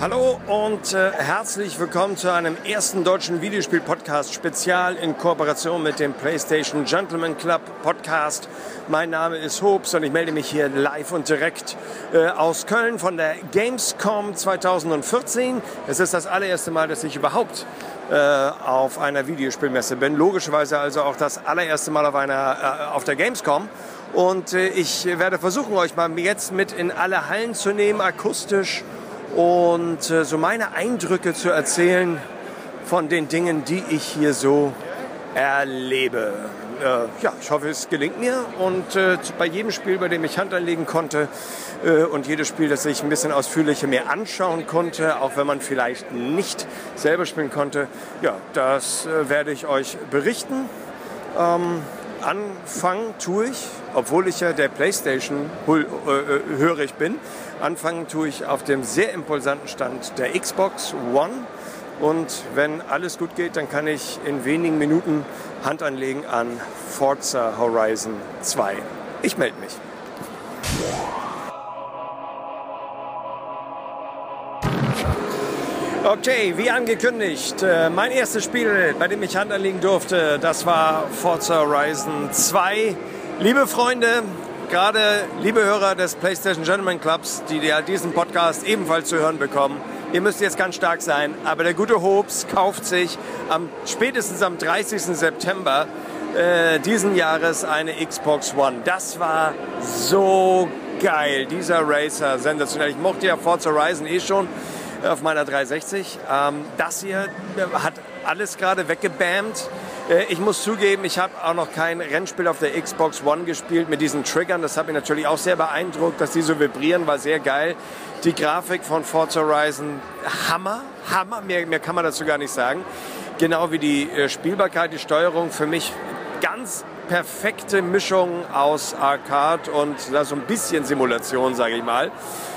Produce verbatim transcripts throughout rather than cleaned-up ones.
Hallo und äh, herzlich willkommen zu einem ersten deutschen Videospiel-Podcast spezial in Kooperation mit dem PlayStation Gentleman Club Podcast. Mein Name ist Hobbs und ich melde mich hier live und direkt äh, aus Köln von der Gamescom zweitausendvierzehn. Es ist das allererste Mal, dass ich überhaupt äh, auf einer Videospielmesse bin. Logischerweise also auch das allererste Mal auf, einer, äh, auf der Gamescom. Und äh, ich werde versuchen, euch mal jetzt mit in alle Hallen zu nehmen, akustisch. Und äh, so meine Eindrücke zu erzählen von den Dingen, die ich hier so erlebe. Äh, ja, ich hoffe, es gelingt mir. Und äh, bei jedem Spiel, bei dem ich Hand anlegen konnte äh, und jedes Spiel, das ich ein bisschen ausführlicher mir anschauen konnte, auch wenn man vielleicht nicht selber spielen konnte, ja, das äh, werde ich euch berichten. Ähm, Anfangen tue ich, obwohl ich ja der PlayStation-hörig bin, anfangen tue ich auf dem sehr impulsanten Stand der Xbox One. Und wenn alles gut geht, dann kann ich in wenigen Minuten Hand anlegen an Forza Horizon zwei. Ich melde mich. Okay, wie angekündigt, mein erstes Spiel, bei dem ich Hand anlegen durfte, das war Forza Horizon zwei. Liebe Freunde, gerade liebe Hörer des PlayStation Gentleman Clubs, die ja diesen Podcast ebenfalls zu hören bekommen, ihr müsst jetzt ganz stark sein, aber der gute Hobbs kauft sich am, spätestens am dreißigsten September äh, diesen Jahres eine Xbox One. Das war so geil, dieser Racer, sensationell. Ich mochte ja Forza Horizon eh schon auf meiner dreihundertsechzig. Ähm, das hier hat alles gerade weggebammt. Äh, ich muss zugeben, ich habe auch noch kein Rennspiel auf der Xbox One gespielt mit diesen Triggern. Das hat mich natürlich auch sehr beeindruckt, dass die so vibrieren, war sehr geil. Die Grafik von Forza Horizon, Hammer, Hammer, mehr, mehr kann man dazu gar nicht sagen. Genau wie die äh, Spielbarkeit, die Steuerung, für mich ganz perfekte Mischung aus Arcade und na, so ein bisschen Simulation, sage ich mal.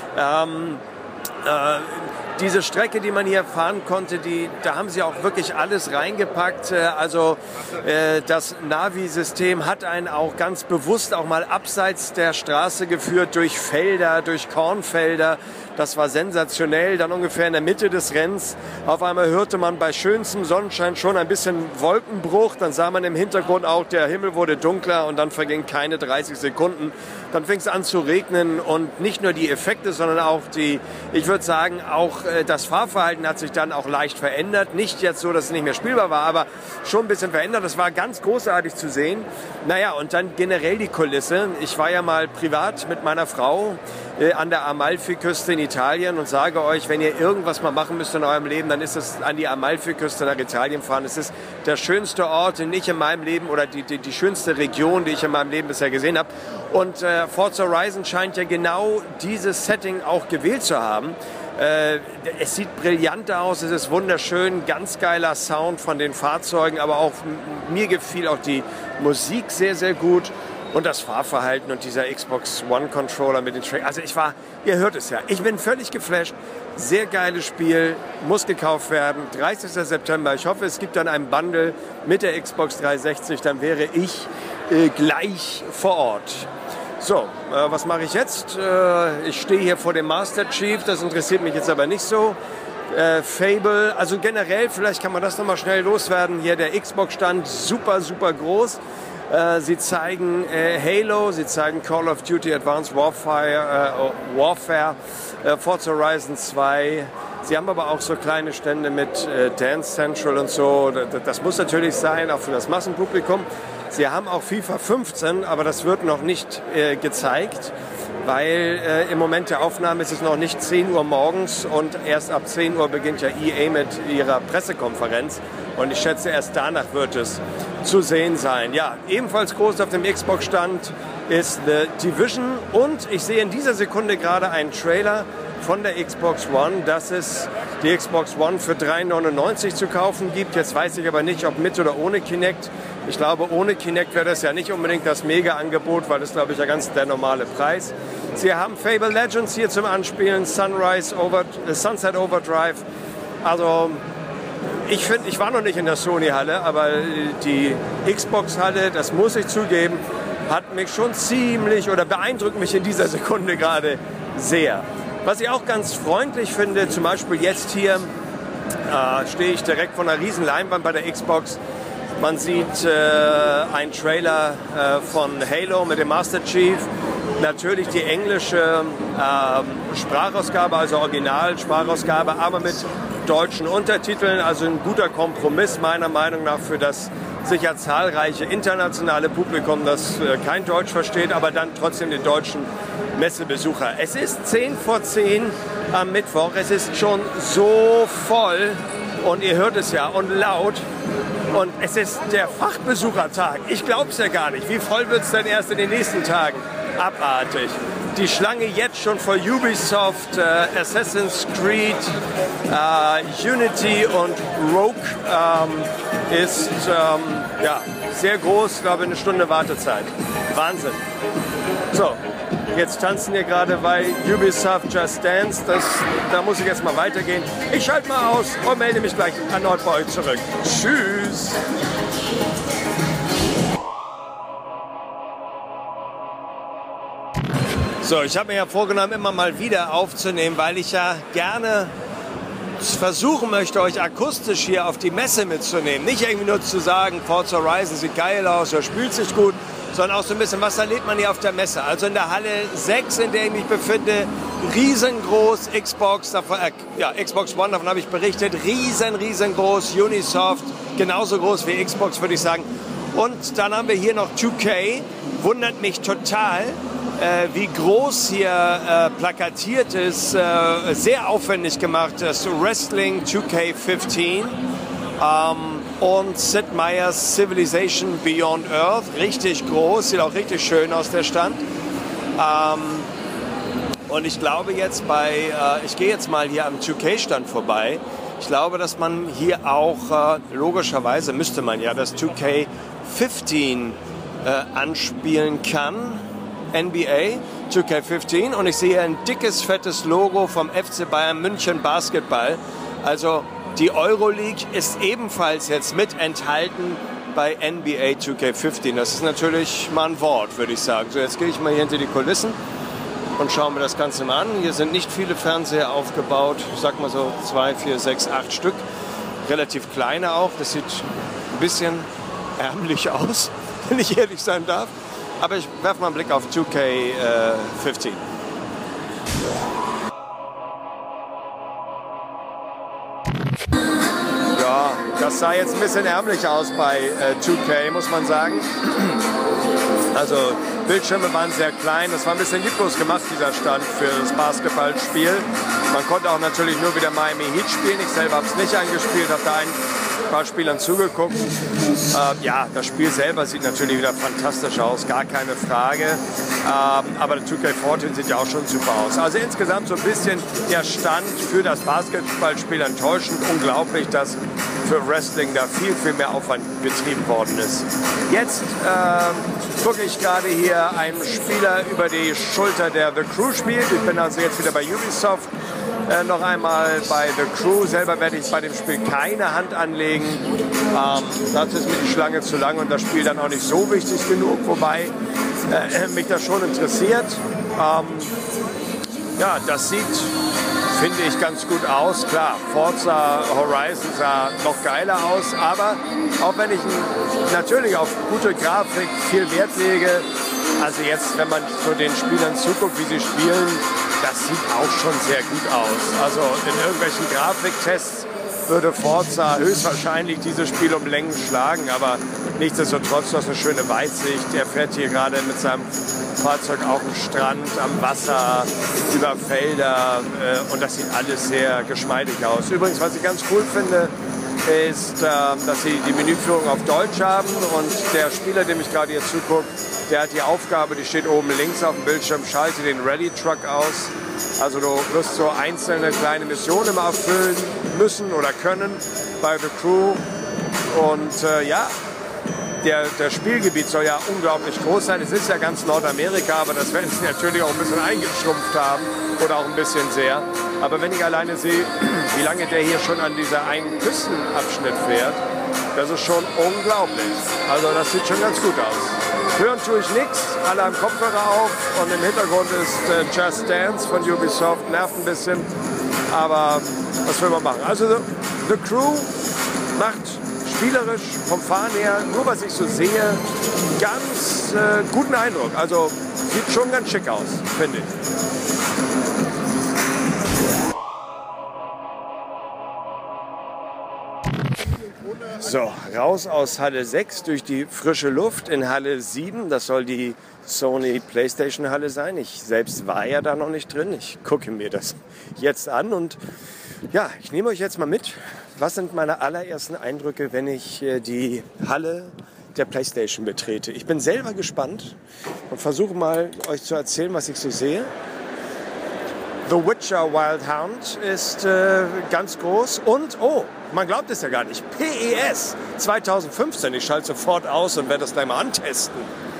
Ähm, äh, Diese Strecke, die man hier fahren konnte, die, da haben sie auch wirklich alles reingepackt. Also äh, das Navi-System hat einen auch ganz bewusst auch mal abseits der Straße geführt, durch Felder, durch Kornfelder. Das war sensationell. Dann ungefähr in der Mitte des Rennens. Auf einmal hörte man bei schönstem Sonnenschein schon ein bisschen Wolkenbruch. Dann sah man im Hintergrund auch, der Himmel wurde dunkler und dann vergingen keine dreißig Sekunden. Dann fing es an zu regnen und nicht nur die Effekte, sondern auch die, ich würde sagen, auch äh, das Fahrverhalten hat sich dann auch leicht verändert. Nicht jetzt so, dass es nicht mehr spielbar war, aber schon ein bisschen verändert. Das war ganz großartig zu sehen. Naja, und dann generell die Kulisse. Ich war ja mal privat mit meiner Frau äh, an der Amalfiküste in Italien und sage euch, wenn ihr irgendwas mal machen müsst in eurem Leben, dann ist es an die Amalfiküste nach Italien fahren. Es ist der schönste Ort, den ich in meinem Leben oder die, die, die schönste Region, die ich in meinem Leben bisher gesehen habe. Und äh, Forza Horizon scheint ja genau dieses Setting auch gewählt zu haben. Äh, es sieht brillant aus, es ist wunderschön, ganz geiler Sound von den Fahrzeugen, aber auch mir gefiel auch die Musik sehr, sehr gut. Und das Fahrverhalten und dieser Xbox One Controller mit den Track. Also ich war, ihr hört es ja, ich bin völlig geflasht. Sehr geiles Spiel, muss gekauft werden. dreißigsten September. Ich hoffe, es gibt dann ein Bundle mit der Xbox dreihundertsechzig. Dann wäre ich äh, gleich vor Ort. So, äh, was mache ich jetzt? Äh, ich stehe hier vor dem Master Chief. Das interessiert mich jetzt aber nicht so. Äh, Fable, also generell, vielleicht kann man das nochmal schnell loswerden. Hier der Xbox-Stand, super, super groß. Sie zeigen äh, Halo, sie zeigen Call of Duty Advanced Warfare, äh, Warfare äh, Forza Horizon zwei. Sie haben aber auch so kleine Stände mit äh, Dance Central und so. Das, das muss natürlich sein, auch für das Massenpublikum. Sie haben auch FIFA fünfzehn, aber das wird noch nicht äh, gezeigt, weil äh, im Moment der Aufnahme ist es noch nicht zehn Uhr morgens und erst ab zehn Uhr beginnt ja E A mit ihrer Pressekonferenz. Und ich schätze, erst danach wird es zu sehen sein. Ja, ebenfalls groß auf dem Xbox-Stand ist The Division. Und ich sehe in dieser Sekunde gerade einen Trailer von der Xbox One, dass es die Xbox One für drei neunundneunzig zu kaufen gibt. Jetzt weiß ich aber nicht, ob mit oder ohne Kinect. Ich glaube, ohne Kinect wäre das ja nicht unbedingt das Mega-Angebot, weil das, glaube ich, ja ganz der normale Preis. Sie haben Fable Legends hier zum Anspielen, Sunrise Over, äh, Sunset Overdrive. Also ich finde, ich war noch nicht in der Sony-Halle, aber die Xbox-Halle, das muss ich zugeben, hat mich schon ziemlich oder beeindruckt mich in dieser Sekunde gerade sehr. Was ich auch ganz freundlich finde, zum Beispiel jetzt hier äh, stehe ich direkt vor einer riesen Leinwand bei der Xbox. Man sieht äh, einen Trailer äh, von Halo mit dem Master Chief. Natürlich die englische äh, Sprachausgabe, also Original-Sprachausgabe, aber mit deutschen Untertiteln. Also ein guter Kompromiss meiner Meinung nach für das sicher zahlreiche internationale Publikum, das äh, kein Deutsch versteht, aber dann trotzdem den deutschen Messebesucher. Es ist zehn vor zehn am Mittwoch. Es ist schon so voll und ihr hört es ja und laut. Und es ist der Fachbesuchertag. Ich glaube es ja gar nicht. Wie voll wird es denn erst in den nächsten Tagen? Abartig. Die Schlange jetzt schon vor Ubisoft, äh, Assassin's Creed, äh, Unity und Rogue ähm, ist ähm, ja, sehr groß. Ich glaube, eine Stunde Wartezeit. Wahnsinn. So, jetzt tanzen wir gerade bei Ubisoft Just Dance. Das, da muss ich jetzt mal weitergehen. Ich schalte mal aus und melde mich gleich erneut bei euch zurück. Tschüss. So, ich habe mir ja vorgenommen, immer mal wieder aufzunehmen, weil ich ja gerne versuchen möchte, euch akustisch hier auf die Messe mitzunehmen. Nicht irgendwie nur zu sagen, Forza Horizon sieht geil aus oder spielt sich gut, sondern auch so ein bisschen, was erlebt man hier auf der Messe. Also in der Halle sechs, in der ich mich befinde, riesengroß, Xbox, davon, äh, ja, Xbox One, davon habe ich berichtet, riesen, riesengroß, Unisoft, genauso groß wie Xbox, würde ich sagen. Und dann haben wir hier noch zwei K, wundert mich total, Äh, wie groß hier äh, plakatiert ist, äh, sehr aufwendig gemacht, das Wrestling zwei K fünfzehn ähm, und Sid Meier's Civilization Beyond Earth, richtig groß, sieht auch richtig schön aus, der Stand. Ähm, und ich glaube jetzt bei, äh, ich gehe jetzt mal hier am zwei K-Stand vorbei, ich glaube, dass man hier auch, äh, logischerweise müsste man ja das zwei K fünfzehn äh, anspielen kann. N B A zwei K fünfzehn und ich sehe ein dickes, fettes Logo vom F C Bayern München Basketball. Also die Euroleague ist ebenfalls jetzt mit enthalten bei N B A zwei K fünfzehn. Das ist natürlich mal ein Wort, würde ich sagen. So, jetzt gehe ich mal hier hinter die Kulissen und schauen wir das Ganze mal an. Hier sind nicht viele Fernseher aufgebaut. Ich sag mal so zwei, vier, sechs, acht Stück. Relativ kleine auch. Das sieht ein bisschen ärmlich aus, wenn ich ehrlich sein darf. Aber ich werfe mal einen Blick auf zwei K fünfzehn. Ja, das sah jetzt ein bisschen ärmlich aus bei äh, zwei K, muss man sagen. Also Bildschirme waren sehr klein. Das war ein bisschen lieblos gemacht, dieser Stand für das Basketballspiel. Man konnte auch natürlich nur wieder Miami Heat spielen. Ich selber habe es nicht angespielt, habe da ein paar Spielern zugeguckt. Äh, ja, das Spiel selber sieht natürlich wieder fantastisch aus, gar keine Frage. Ähm, aber der zwei K vierzehn sieht ja auch schon super aus. Also insgesamt so ein bisschen der Stand für das Basketballspiel enttäuschend. Unglaublich, dass für Wrestling da viel, viel mehr Aufwand betrieben worden ist. Jetzt äh, gucke ich gerade hier einem Spieler über die Schulter, der The Crew spielt. Ich bin also jetzt wieder bei Ubisoft. Äh, noch einmal bei The Crew. Selber werde ich bei dem Spiel keine Hand anlegen. Ähm, dazu ist mir die Schlange zu lang und das Spiel dann auch nicht so wichtig genug, wobei äh, mich das schon interessiert. Ähm, ja, das sieht, finde ich, ganz gut aus. Klar, Forza Horizon sah noch geiler aus, aber auch wenn ich natürlich auf gute Grafik viel Wert lege, also jetzt, wenn man so den Spielern zuguckt, wie sie spielen, das sieht auch schon sehr gut aus. Also in irgendwelchen Grafiktests würde Forza höchstwahrscheinlich dieses Spiel um Längen schlagen, aber nichtsdestotrotz, du hast eine schöne Weitsicht. Er fährt hier gerade mit seinem Fahrzeug auf dem Strand, am Wasser, über Felder äh, und das sieht alles sehr geschmeidig aus. Übrigens, was ich ganz cool finde, ist, äh, dass sie die Menüführung auf Deutsch haben und der Spieler, dem ich gerade hier zugucke, der hat die Aufgabe, die steht oben links auf dem Bildschirm, schalte den Rally-Truck aus. Also du wirst so einzelne kleine Missionen immer erfüllen müssen oder können bei The Crew. Und äh, ja, der, der Spielgebiet soll ja unglaublich groß sein. Es ist ja ganz Nordamerika, aber das werden sie natürlich auch ein bisschen eingeschrumpft haben oder auch ein bisschen sehr. Aber wenn ich alleine sehe, wie lange der hier schon an dieser einen Küstenabschnitt fährt, das ist schon unglaublich. Also das sieht schon ganz gut aus. Hören tue ich nichts, alle haben Kopfhörer auf und im Hintergrund ist äh, Just Dance von Ubisoft, nervt ein bisschen, aber was will man machen? Also The, The Crew macht spielerisch vom Fahren her, nur was ich so sehe, ganz äh, guten Eindruck. Also sieht schon ganz schick aus, finde ich. So, raus aus Halle sechs durch die frische Luft in Halle sieben. Das soll die Sony PlayStation Halle sein. Ich selbst war ja da noch nicht drin. Ich gucke mir das jetzt an und ja, ich nehme euch jetzt mal mit. Was sind meine allerersten Eindrücke, wenn ich äh, die Halle der PlayStation betrete? Ich bin selber gespannt und versuche mal euch zu erzählen, was ich so sehe. The Witcher Wild Hunt ist äh, ganz groß und, oh, man glaubt es ja gar nicht, P E S zwanzig fünfzehn. Ich schalte sofort aus und werde das gleich mal antesten.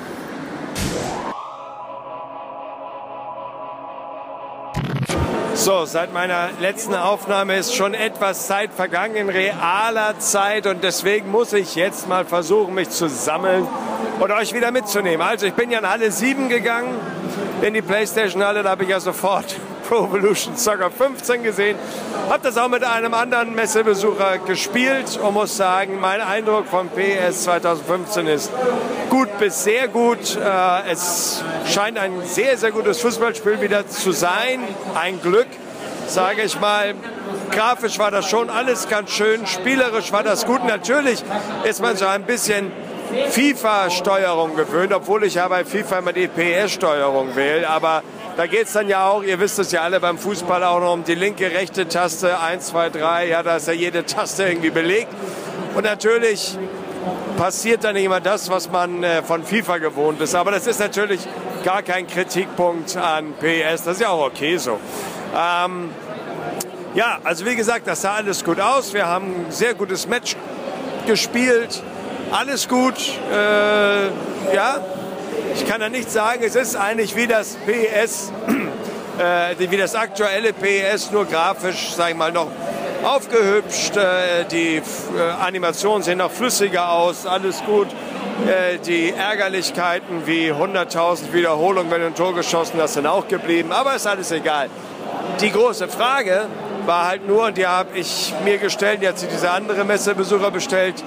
So, seit meiner letzten Aufnahme ist schon etwas Zeit vergangen, in realer Zeit, und deswegen muss ich jetzt mal versuchen, mich zu sammeln und euch wieder mitzunehmen. Also ich bin ja in Halle sieben gegangen, in die PlayStation-Halle, da habe ich ja sofort Pro Evolution Soccer fünfzehn gesehen, habe das auch mit einem anderen Messebesucher gespielt und muss sagen, mein Eindruck von P E S zwanzig fünfzehn ist gut bis sehr gut. Äh, es scheint ein sehr, sehr gutes Fußballspiel wieder zu sein. Ein Glück, sage ich mal. Grafisch war das schon alles ganz schön, spielerisch war das gut. Natürlich ist man so ein bisschen FIFA-Steuerung gewöhnt, obwohl ich ja bei FIFA immer die P S-Steuerung wähle, aber da geht es dann ja auch, ihr wisst es ja alle beim Fußball, auch noch um die linke, rechte Taste, eins, zwei, drei, ja, da ist ja jede Taste irgendwie belegt. Und natürlich passiert dann immer das, was man äh, von FIFA gewohnt ist. Aber das ist natürlich gar kein Kritikpunkt an P S, das ist ja auch okay so. Ähm, ja, also wie gesagt, das sah alles gut aus, wir haben ein sehr gutes Match gespielt, alles gut, äh, ja. Ich kann da nichts sagen, es ist eigentlich wie das P S, äh, wie das aktuelle P S, nur grafisch, sag ich mal, noch aufgehübscht. Äh, die äh, Animationen sehen noch flüssiger aus, alles gut. Äh, die Ärgerlichkeiten wie hunderttausend Wiederholungen, wenn du ein Tor geschossen hast, sind auch geblieben, aber ist alles egal. Die große Frage war halt nur, und die habe ich mir gestellt, die hat sich dieser andere Messebesucher bestellt,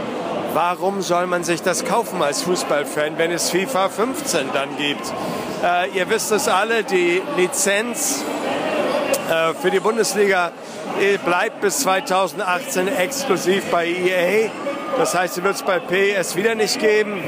warum soll man sich das kaufen als Fußballfan, wenn es FIFA fünfzehn dann gibt? Äh, ihr wisst es alle, die Lizenz äh, für die Bundesliga bleibt bis zweitausendachtzehn exklusiv bei E A. Das heißt, sie wird es bei P S wieder nicht geben.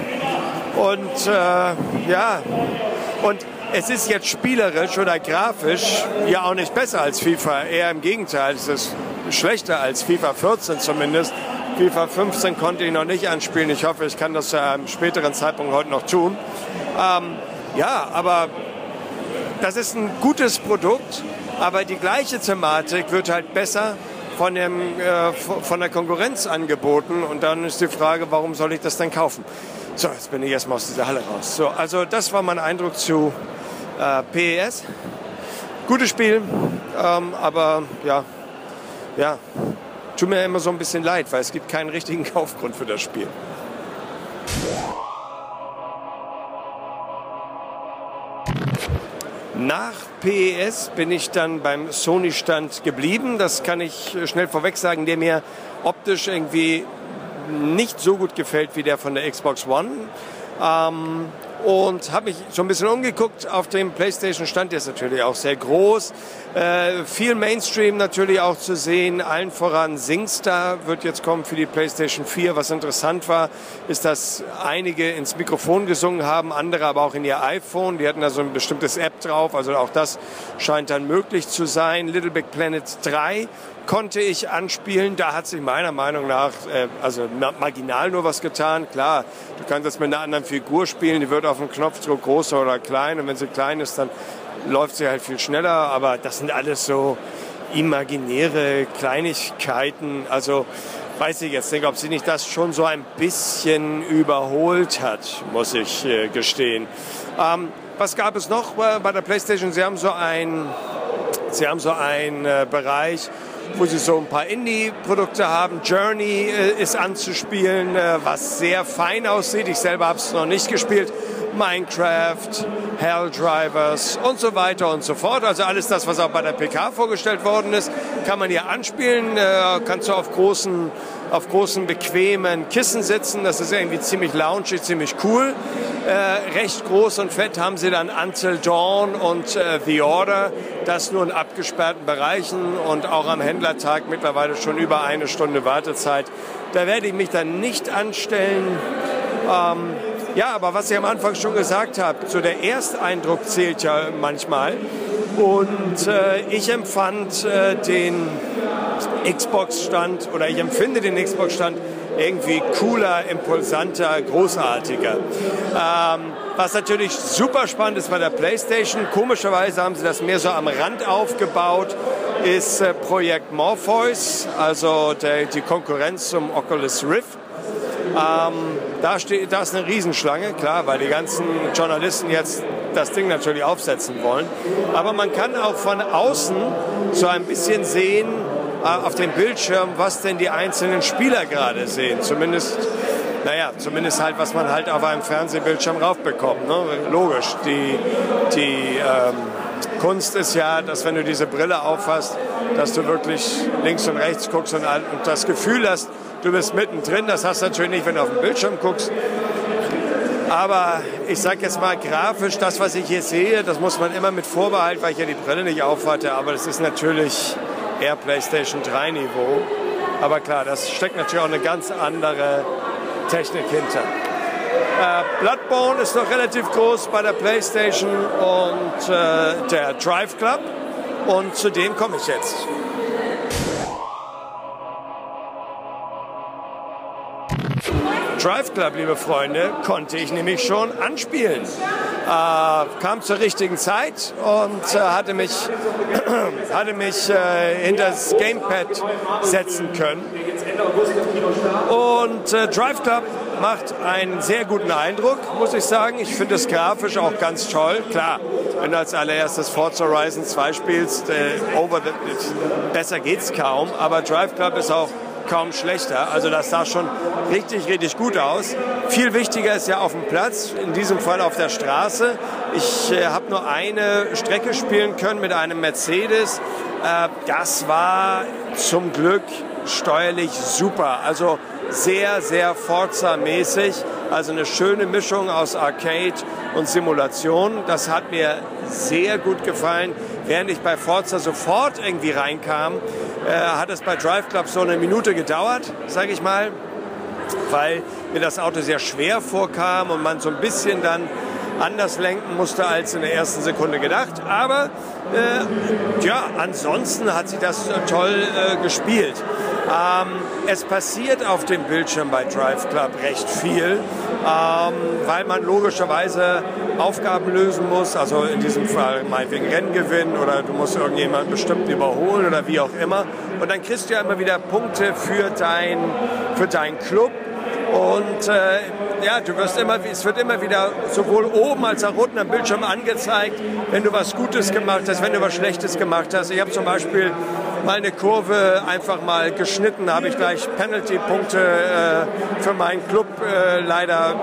Und äh, ja, und es ist jetzt spielerisch oder grafisch ja auch nicht besser als FIFA. Eher im Gegenteil, es ist schlechter als FIFA vierzehn zumindest. FIFA fünfzehn konnte ich noch nicht anspielen. Ich hoffe, ich kann das zu einem späteren Zeitpunkt heute noch tun. Ähm, ja, aber das ist ein gutes Produkt, aber die gleiche Thematik wird halt besser von, dem, äh, von der Konkurrenz angeboten. Und dann ist die Frage, warum soll ich das denn kaufen? So, jetzt bin ich erstmal aus dieser Halle raus. So, also das war mein Eindruck zu äh, P E S. Gutes Spiel, ähm, aber ja, ja. Tut mir immer so ein bisschen leid, weil es gibt keinen richtigen Kaufgrund für das Spiel. Nach P E S bin ich dann beim Sony-Stand geblieben. Das kann ich schnell vorweg sagen, der mir optisch irgendwie nicht so gut gefällt wie der von der Xbox One. Ähm, und habe mich so ein bisschen umgeguckt auf dem PlayStation-Stand, der ist natürlich auch sehr groß. Äh, viel Mainstream natürlich auch zu sehen, allen voran SingStar wird jetzt kommen für die PlayStation vier. Was interessant war, ist, dass einige ins Mikrofon gesungen haben, andere aber auch in ihr iPhone. Die hatten da so ein bestimmtes App drauf, also auch das scheint dann möglich zu sein. Little Big Planet drei konnte ich anspielen. Da hat sich meiner Meinung nach äh, also marginal nur was getan. Klar, du kannst jetzt mit einer anderen Figur spielen, die wird auf dem Knopfdruck größer oder klein. Und wenn sie klein ist, dann läuft sie halt viel schneller. Aber das sind alles so imaginäre Kleinigkeiten. Also weiß ich jetzt nicht, ob sie nicht das schon so ein bisschen überholt hat, muss ich äh, gestehen. Ähm, was gab es noch bei der PlayStation? Sie haben so ein, sie haben so einen äh, Bereich wo sie so ein paar Indie-Produkte haben. Journey äh, ist anzuspielen, äh, was sehr fein aussieht. Ich selber habe es noch nicht gespielt. Minecraft, Helldivers und so weiter und so fort. Also alles das, was auch bei der P K vorgestellt worden ist, kann man hier anspielen. Äh, kannst du auf großen, auf großen, bequemen Kissen sitzen. Das ist irgendwie ziemlich loungy, ziemlich cool. Äh, recht groß und fett haben sie dann Until Dawn und äh, The Order. Das nur in abgesperrten Bereichen und auch am Händlertag mittlerweile schon über eine Stunde Wartezeit. Da werde ich mich dann nicht anstellen. Ähm, Ja, aber was ich am Anfang schon gesagt habe, so der Ersteindruck zählt ja manchmal. Und äh, ich empfand äh, den Xbox-Stand oder ich empfinde den Xbox-Stand irgendwie cooler, impulsanter, großartiger. Ähm, was natürlich super spannend ist bei der PlayStation, komischerweise haben sie das mehr so am Rand aufgebaut, ist äh, Projekt Morpheus, also der, die Konkurrenz zum Oculus Rift. Ähm, da, steht, da ist eine Riesenschlange, klar, weil die ganzen Journalisten jetzt das Ding natürlich aufsetzen wollen. Aber man kann auch von außen so ein bisschen sehen äh, auf dem Bildschirm, was denn die einzelnen Spieler gerade sehen. Zumindest, naja, zumindest halt, was man halt auf einem Fernsehbildschirm raufbekommt. Ne? Logisch, die, die ähm, Kunst ist ja, dass wenn du diese Brille aufhast, dass du wirklich links und rechts guckst und, und das Gefühl hast, du bist mittendrin. Das hast du natürlich nicht, wenn du auf den Bildschirm guckst. Aber ich sage jetzt mal grafisch, das, was ich hier sehe, das muss man immer mit Vorbehalt, weil ich ja die Brille nicht aufhatte. Aber das ist natürlich eher PlayStation drei Niveau. Aber klar, das steckt natürlich auch eine ganz andere Technik hinter. Äh, Bloodborne ist noch relativ groß bei der PlayStation und äh, der Drive Club. Und zu dem komme ich jetzt. Drive Club, liebe Freunde, konnte ich nämlich schon anspielen. Äh, kam zur richtigen Zeit und äh, hatte mich, hatte mich äh, hinter das Gamepad setzen können. Und äh, Drive Club macht einen sehr guten Eindruck, muss ich sagen. Ich finde es grafisch auch ganz toll. Klar, wenn du als allererstes Forza Horizon zwei spielst, äh, over the, besser geht's kaum. Aber Drive Club ist auch kaum schlechter. Also das sah schon richtig, richtig gut aus. Viel wichtiger ist ja auf dem Platz, in diesem Fall auf der Straße. Ich äh, habe nur eine Strecke spielen können mit einem Mercedes. Äh, das war zum Glück steuerlich super. Also sehr, sehr Forza-mäßig. Also eine schöne Mischung aus Arcade und Simulation. Das hat mir sehr gut gefallen. Während ich bei Forza sofort irgendwie reinkam, äh, hat es bei Drive Club so eine Minute gedauert, sage ich mal, weil mir das Auto sehr schwer vorkam und man so ein bisschen dann anders lenken musste als in der ersten Sekunde gedacht. Aber äh, ja, ansonsten hat sie das toll äh, gespielt. Ähm, es passiert auf dem Bildschirm bei Drive Club recht viel, ähm, weil man logischerweise Aufgaben lösen muss, also in diesem Fall meinetwegen Rennen gewinnen oder du musst irgendjemanden bestimmt überholen oder wie auch immer. Und dann kriegst du ja immer wieder Punkte für dein, für deinen Club. Und äh, ja, du wirst immer, es wird immer wieder sowohl oben als auch unten am Bildschirm angezeigt, wenn du was Gutes gemacht hast, wenn du was Schlechtes gemacht hast. Ich habe zum Beispiel mal eine Kurve einfach mal geschnitten, da habe ich gleich Penalty-Punkte äh, für meinen Club äh, leider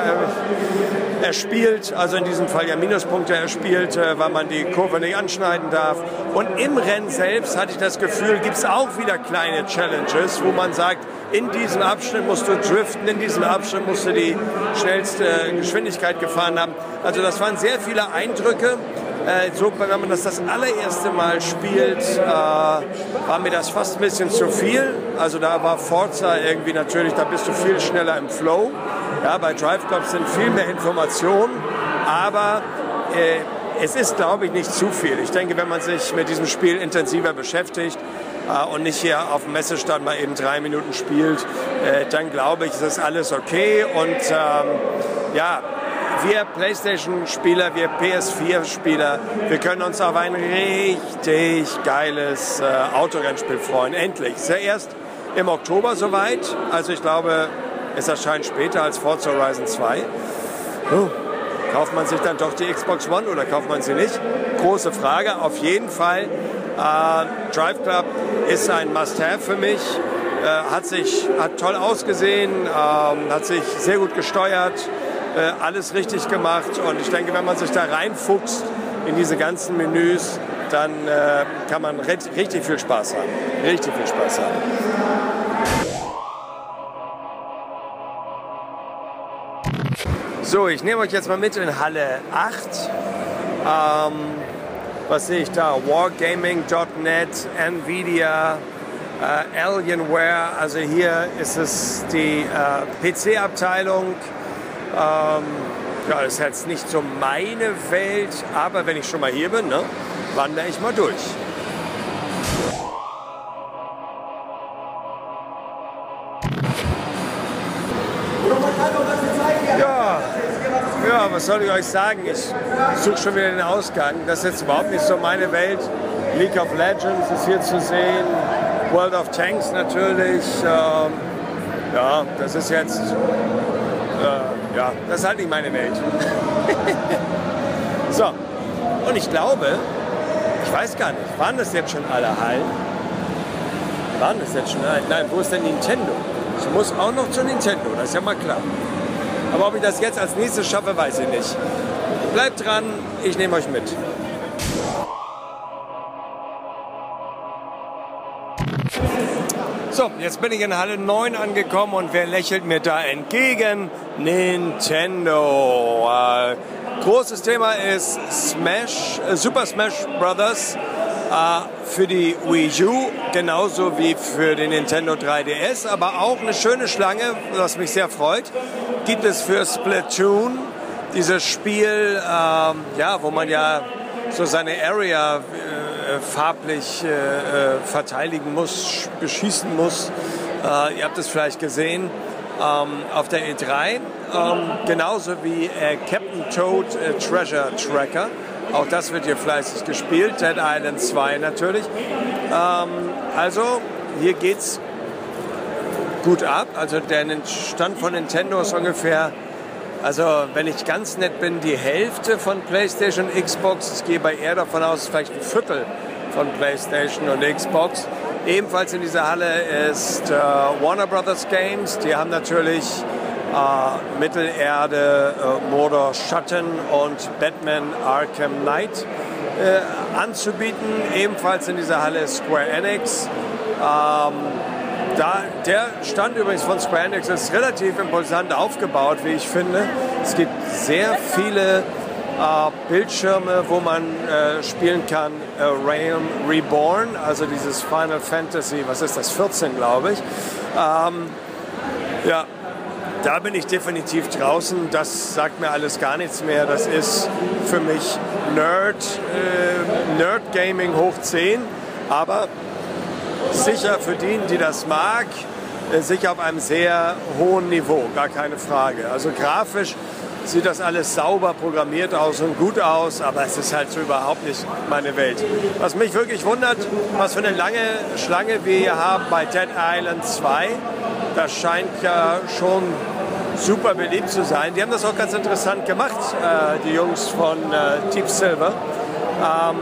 äh, erspielt, also in diesem Fall ja Minuspunkte erspielt, äh, weil man die Kurve nicht anschneiden darf. Und im Rennen selbst hatte ich das Gefühl, gibt es auch wieder kleine Challenges, wo man sagt, in diesem Abschnitt musst du driften, in diesem Abschnitt musst du die schnellste Geschwindigkeit gefahren haben. Also das waren sehr viele Eindrücke. Äh, so, wenn man das das allererste Mal spielt, äh, war mir das fast ein bisschen zu viel. Also da war Forza irgendwie natürlich, da bist du viel schneller im Flow. Ja, bei Drive Club sind viel mehr Informationen, aber äh, es ist, glaube ich, nicht zu viel. Ich denke, wenn man sich mit diesem Spiel intensiver beschäftigt, und nicht hier auf dem Messestand mal eben drei Minuten spielt, äh, dann glaube ich, ist das alles okay. Und ähm, ja, wir PlayStation-Spieler, wir P S vier Spieler, wir können uns auf ein richtig geiles äh, Autorennspiel freuen. Endlich. Ist ja erst im Oktober soweit. Also ich glaube, es erscheint später als Forza Horizon zwei. Oh. Kauft man sich dann doch die Xbox One oder kauft man sie nicht? Große Frage. Auf jeden Fall Äh, Drive Club ist ein Must-Have für mich. Äh, hat sich hat toll ausgesehen, äh, hat sich sehr gut gesteuert, äh, alles richtig gemacht. Und ich denke, wenn man sich da reinfuchst in diese ganzen Menüs, dann äh, kann man richtig viel Spaß haben. Richtig viel Spaß haben. So, ich nehme euch jetzt mal mit in Halle acht. Ähm, was sehe ich da? Wargaming Punkt net, Nvidia, äh, Alienware. Also hier ist es die äh, P C-Abteilung. Ähm, ja, das ist jetzt nicht so meine Welt, aber wenn ich schon mal hier bin, ne, wandere ich mal durch. Ja, ja, was soll ich euch sagen? Ich suche schon wieder den Ausgang. Das ist jetzt überhaupt nicht so meine Welt. League of Legends ist hier zu sehen. World of Tanks natürlich. Ähm, ja, das ist jetzt... Äh, ja, das ist halt nicht meine Welt. So, und ich glaube, ich weiß gar nicht, waren das jetzt schon alle Hallen? Waren das jetzt schon alle? Nein, wo ist denn Nintendo? Ich muss auch noch zu Nintendo, das ist ja mal klar. Aber ob ich das jetzt als nächstes schaffe, weiß ich nicht. Bleibt dran, ich nehme euch mit. So, jetzt bin ich in Halle neun angekommen und wer lächelt mir da entgegen? Nintendo. Äh, großes Thema ist Smash, äh, Super Smash Brothers äh, für die Wii U, genauso wie für den Nintendo drei D S, aber auch eine schöne Schlange, was mich sehr freut, gibt es für Splatoon, dieses Spiel, äh, ja, wo man ja so seine Area äh, farblich äh, äh, verteidigen muss, beschießen muss. Äh, ihr habt es vielleicht gesehen ähm, auf der E drei. Ähm, genauso wie äh, Captain Toad äh, Treasure Tracker. Auch das wird hier fleißig gespielt. Dead Island zwei natürlich. Ähm, also hier geht's gut ab. Also der Stand von Nintendo ist ungefähr, also wenn ich ganz nett bin, die Hälfte von PlayStation, Xbox. Ich gehe bei eher davon aus, vielleicht ein Viertel von PlayStation und Xbox. Ebenfalls in dieser Halle ist äh, Warner Brothers Games. Die haben natürlich äh, Mittelerde, äh, Mordor Schatten und Batman Arkham Knight äh, anzubieten. Ebenfalls in dieser Halle ist Square Enix. Ähm, Da, der Stand übrigens von Square Enix ist relativ imposant aufgebaut, wie ich finde. Es gibt sehr viele äh, Bildschirme, wo man äh, spielen kann. Äh, Realm Reborn, also dieses Final Fantasy, was ist das, vierzehn glaube ich. Ähm, ja, da bin ich definitiv draußen. Das sagt mir alles gar nichts mehr. Das ist für mich Nerd, äh, Nerd Gaming hoch zehn, aber sicher für die, die das mag, sicher auf einem sehr hohen Niveau, gar keine Frage. Also grafisch sieht das alles sauber programmiert aus und gut aus, aber es ist halt so überhaupt nicht meine Welt. Was mich wirklich wundert, was für eine lange Schlange wir hier haben bei Dead Island zwei, das scheint ja schon super beliebt zu sein. Die haben das auch ganz interessant gemacht, äh, die Jungs von äh, Deep Silver. Ähm,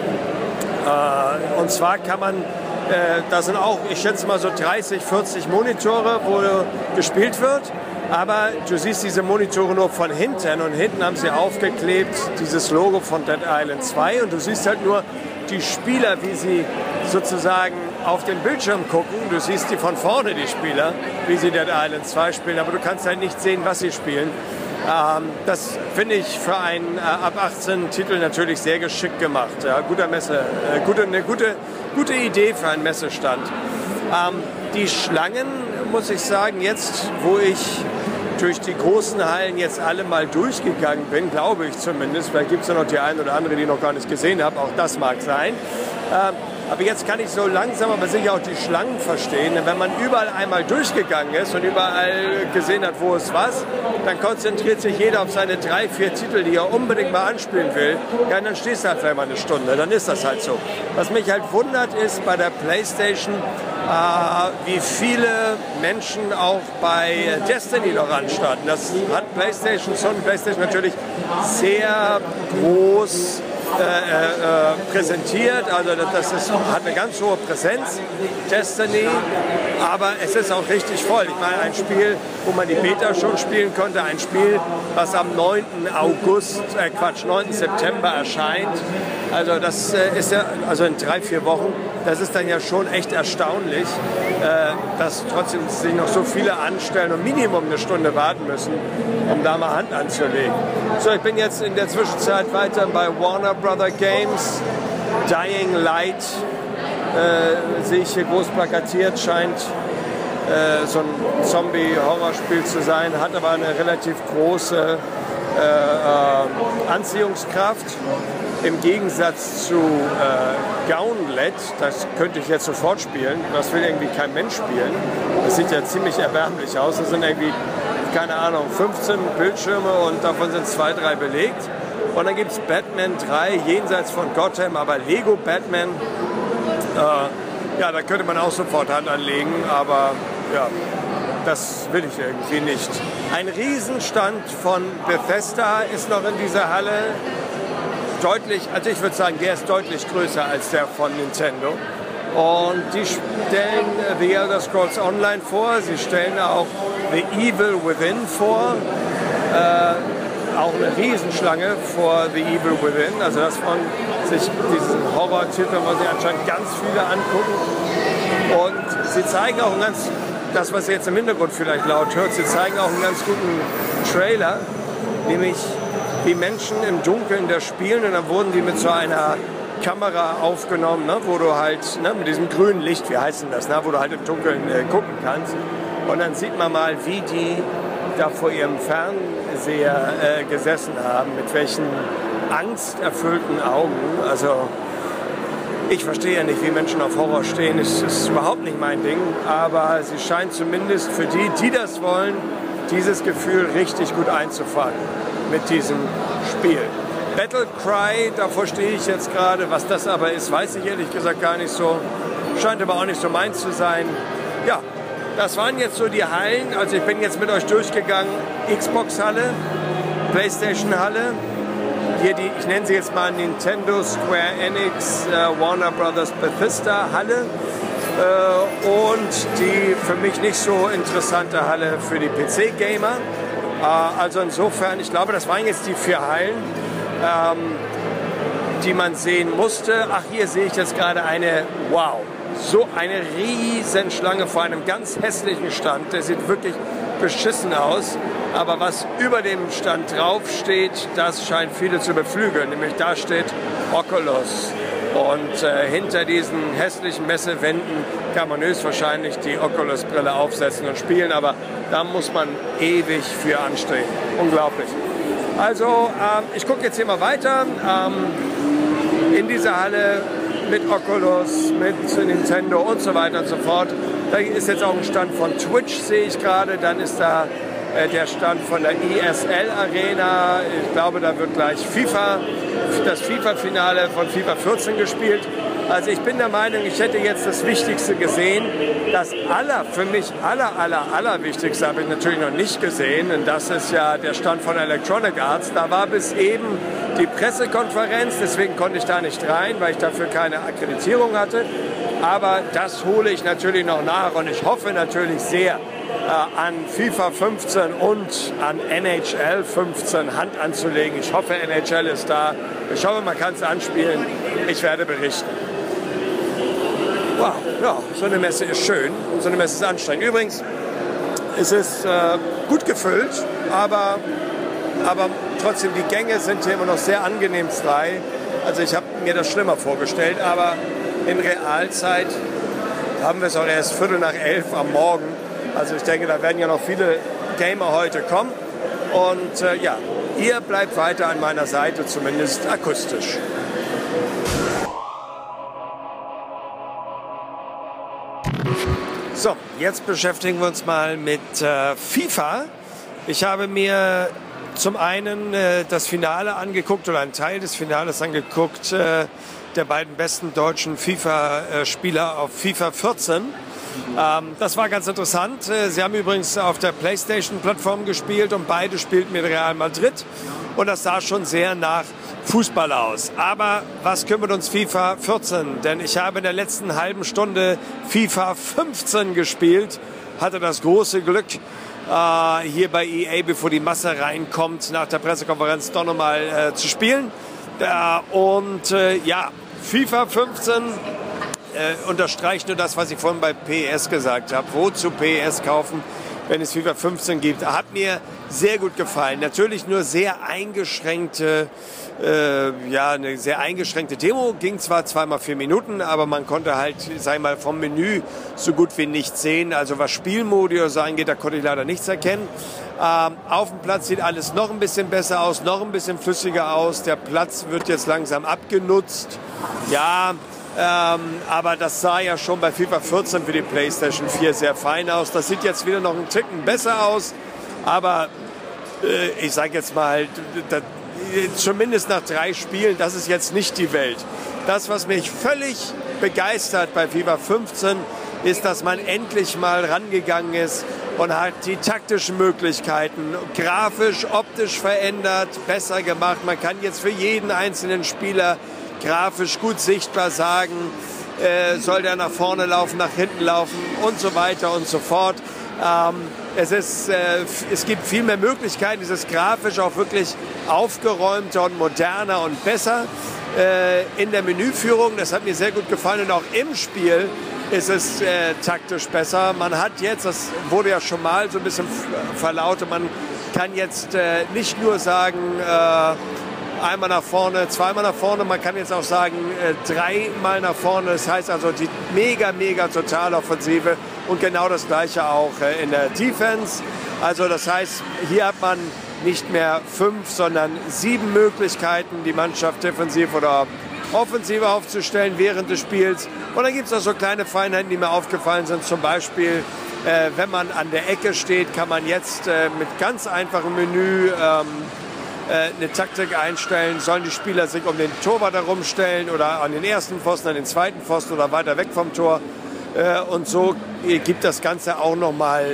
äh, und zwar kann man Da sind auch, ich schätze mal so dreißig, vierzig Monitore, wo gespielt wird. Aber du siehst diese Monitore nur von hinten und hinten haben sie aufgeklebt dieses Logo von Dead Island zwei und du siehst halt nur die Spieler, wie sie sozusagen auf den Bildschirm gucken. Du siehst die von vorne, die Spieler, wie sie Dead Island zwei spielen, aber du kannst halt nicht sehen, was sie spielen. Ähm, das finde ich für einen äh, ab achtzehn Titel natürlich sehr geschickt gemacht. Ja, guter Messe, äh, gute, eine gute, gute Idee für einen Messestand. Ähm, die Schlangen, muss ich sagen, jetzt, wo ich durch die großen Hallen jetzt alle mal durchgegangen bin, glaube ich zumindest, vielleicht gibt es ja noch die eine oder andere, die ich noch gar nicht gesehen habe, auch das mag sein. Ähm, aber jetzt kann ich so langsam aber sicher auch die Schlangen verstehen. Denn wenn man überall einmal durchgegangen ist und überall gesehen hat, wo es was, dann konzentriert sich jeder auf seine drei, vier Titel, die er unbedingt mal anspielen will. Ja, und dann stehst du halt vielleicht mal eine Stunde, dann ist das halt so. Was mich halt wundert ist bei der PlayStation, äh, wie viele Menschen auch bei Destiny noch anstanden. Das hat PlayStation, Sony PlayStation natürlich sehr groß äh, äh, präsentiert. Also das ist, hat eine ganz hohe Präsenz, Destiny. Aber es ist auch richtig voll. Ich meine, ein Spiel, wo man die Beta schon spielen konnte, ein Spiel, was am neunten August, äh Quatsch, neunten September erscheint. Also das äh, ist ja, also in drei, vier Wochen, das ist dann ja schon echt erstaunlich, äh, dass trotzdem sich noch so viele anstellen und Minimum eine Stunde warten müssen, um da mal Hand anzulegen. So, ich bin jetzt in der Zwischenzeit weiter bei Warner Brother Games. Dying Light äh, sehe ich hier groß plakatiert, scheint äh, so ein Zombie-Horrorspiel zu sein, hat aber eine relativ große äh, äh, Anziehungskraft. Im Gegensatz zu äh, Gauntlet, das könnte ich jetzt sofort spielen, das will irgendwie kein Mensch spielen. Das sieht ja ziemlich erbärmlich aus. Das sind irgendwie, keine Ahnung, fünfzehn Bildschirme und davon sind zwei, drei belegt. Und dann gibt es Batman drei, jenseits von Gotham, aber Lego Batman. Äh, ja, da könnte man auch sofort Hand anlegen, aber ja, das will ich irgendwie nicht. Ein Riesenstand von Bethesda ist noch in dieser Halle. Deutlich, also ich würde sagen, der ist deutlich größer als der von Nintendo. Und die stellen The Elder Scrolls Online vor, sie stellen auch The Evil Within vor. Äh, auch eine Riesenschlange vor The Evil Within. Also dass man sich diesen Horror-Titel, was sie anscheinend ganz viele angucken. Und sie zeigen auch einen ganz, das was ihr jetzt im Hintergrund vielleicht laut hört, sie zeigen auch einen ganz guten Trailer, nämlich die Menschen im Dunkeln da spielen und dann wurden die mit so einer Kamera aufgenommen, ne, wo du halt ne, mit diesem grünen Licht, wie heißt denn das, ne, wo du halt im Dunkeln äh, gucken kannst. Und dann sieht man mal, wie die da vor ihrem Fernseher äh, gesessen haben, mit welchen angsterfüllten Augen. Also ich verstehe ja nicht, wie Menschen auf Horror stehen. Das ist überhaupt nicht mein Ding. Aber sie scheint zumindest für die, die das wollen, dieses Gefühl richtig gut einzufangen mit diesem Spiel. Battle Cry, davor stehe ich jetzt gerade. Was das aber ist, weiß ich ehrlich gesagt gar nicht so. Scheint aber auch nicht so meins zu sein. Ja, das waren jetzt so die Hallen. Also ich bin jetzt mit euch durchgegangen. Xbox-Halle, PlayStation-Halle. Hier die, ich nenne sie jetzt mal Nintendo, Square Enix, äh, Warner Brothers, Bethesda Halle. Äh, und die für mich nicht so interessante Halle für die P C-Gamer. Also insofern, ich glaube, das waren jetzt die vier Hallen, ähm, die man sehen musste. Ach, hier sehe ich jetzt gerade eine, wow, so eine riesen Schlange vor einem ganz hässlichen Stand. Der sieht wirklich beschissen aus. Aber was über dem Stand drauf steht, das scheint viele zu beflügeln. Nämlich da steht Oculus. Und äh, hinter diesen hässlichen Messewänden kann man höchstwahrscheinlich die Oculus-Brille aufsetzen und spielen, aber da muss man ewig für anstreben. Unglaublich. Also, ähm, ich gucke jetzt hier mal weiter. Ähm, in dieser Halle mit Oculus, mit Nintendo und so weiter und so fort. Da ist jetzt auch ein Stand von Twitch, sehe ich gerade. Dann ist da äh, der Stand von der E S L Arena. Ich glaube, da wird gleich FIFA, das FIFA-Finale von FIFA vierzehn gespielt. Also ich bin der Meinung, ich hätte jetzt das Wichtigste gesehen. Das aller, für mich aller, aller, aller Wichtigste habe ich natürlich noch nicht gesehen. Und das ist ja der Stand von Electronic Arts. Da war bis eben die Pressekonferenz, deswegen konnte ich da nicht rein, weil ich dafür keine Akkreditierung hatte. Aber das hole ich natürlich noch nach und ich hoffe natürlich sehr, äh, an FIFA fünfzehn und an N H L fünfzehn Hand anzulegen. Ich hoffe, N H L ist da. Ich hoffe, man kann es anspielen. Ich werde berichten. Wow, ja, so eine Messe ist schön und so eine Messe ist anstrengend. Übrigens, es ist äh, gut gefüllt, aber, aber trotzdem, die Gänge sind hier immer noch sehr angenehm frei. Also ich habe mir das schlimmer vorgestellt, aber in Realzeit haben wir es auch erst Viertel nach elf am Morgen. Also ich denke, da werden ja noch viele Gamer heute kommen. Und äh, ja, ihr bleibt weiter an meiner Seite, zumindest akustisch. So, jetzt beschäftigen wir uns mal mit äh, FIFA. Ich habe mir zum einen äh, das Finale angeguckt oder einen Teil des Finales angeguckt, äh, der beiden besten deutschen FIFA-Spieler auf FIFA vierzehn. Ähm, das war ganz interessant. Sie haben übrigens auf der PlayStation-Plattform gespielt und beide spielten mit Real Madrid. Und das sah schon sehr nach Fußball aus. Aber was kümmert uns FIFA vierzehn? Denn ich habe in der letzten halben Stunde FIFA fünfzehn gespielt, hatte das große Glück, äh, hier bei E A, bevor die Masse reinkommt, nach der Pressekonferenz doch nochmal äh, zu spielen. Äh, und äh, ja, FIFA fünfzehn äh, unterstreicht nur das, was ich vorhin bei P S gesagt habe. Wozu P S kaufen, wenn es FIFA fünfzehn gibt? Hat mir sehr gut gefallen. Natürlich nur sehr eingeschränkte, äh, ja, eine sehr eingeschränkte Demo. Ging zwar zweimal vier Minuten, aber man konnte halt, sag ich mal, vom Menü so gut wie nichts sehen. Also was Spielmodi oder so angeht, da konnte ich leider nichts erkennen. Ähm, auf dem Platz sieht alles noch ein bisschen besser aus, noch ein bisschen flüssiger aus. Der Platz wird jetzt langsam abgenutzt. Ja, Ähm, aber das sah ja schon bei FIFA vierzehn für die PlayStation vier sehr fein aus. Das sieht jetzt wieder noch einen Ticken besser aus. Aber äh, ich sage jetzt mal, da, zumindest nach drei Spielen, das ist jetzt nicht die Welt. Das, was mich völlig begeistert bei FIFA fünfzehn, ist, dass man endlich mal rangegangen ist und hat die taktischen Möglichkeiten grafisch, optisch verändert, besser gemacht. Man kann jetzt für jeden einzelnen Spieler grafisch gut sichtbar sagen, äh, soll der nach vorne laufen, nach hinten laufen und so weiter und so fort. Ähm, es, ist, äh, es gibt viel mehr Möglichkeiten, es ist grafisch auch wirklich aufgeräumter und moderner und besser äh, in der Menüführung. Das hat mir sehr gut gefallen und auch im Spiel ist es äh, taktisch besser. Man hat jetzt, das wurde ja schon mal so ein bisschen verlautet, man kann jetzt äh, nicht nur sagen, äh, einmal nach vorne, zweimal nach vorne. Man kann jetzt auch sagen, äh, dreimal nach vorne. Das heißt also die mega, mega Totaloffensive und genau das Gleiche auch äh, in der Defense. Also das heißt, hier hat man nicht mehr fünf, sondern sieben Möglichkeiten, die Mannschaft defensiv oder offensiv aufzustellen während des Spiels. Und dann gibt es auch so kleine Feinheiten, die mir aufgefallen sind. Zum Beispiel, äh, wenn man an der Ecke steht, kann man jetzt äh, mit ganz einfachem Menü ähm, eine Taktik einstellen, sollen die Spieler sich um den Torwart herumstellen oder an den ersten Pfosten, an den zweiten Pfosten oder weiter weg vom Tor. Und so gibt das Ganze auch nochmal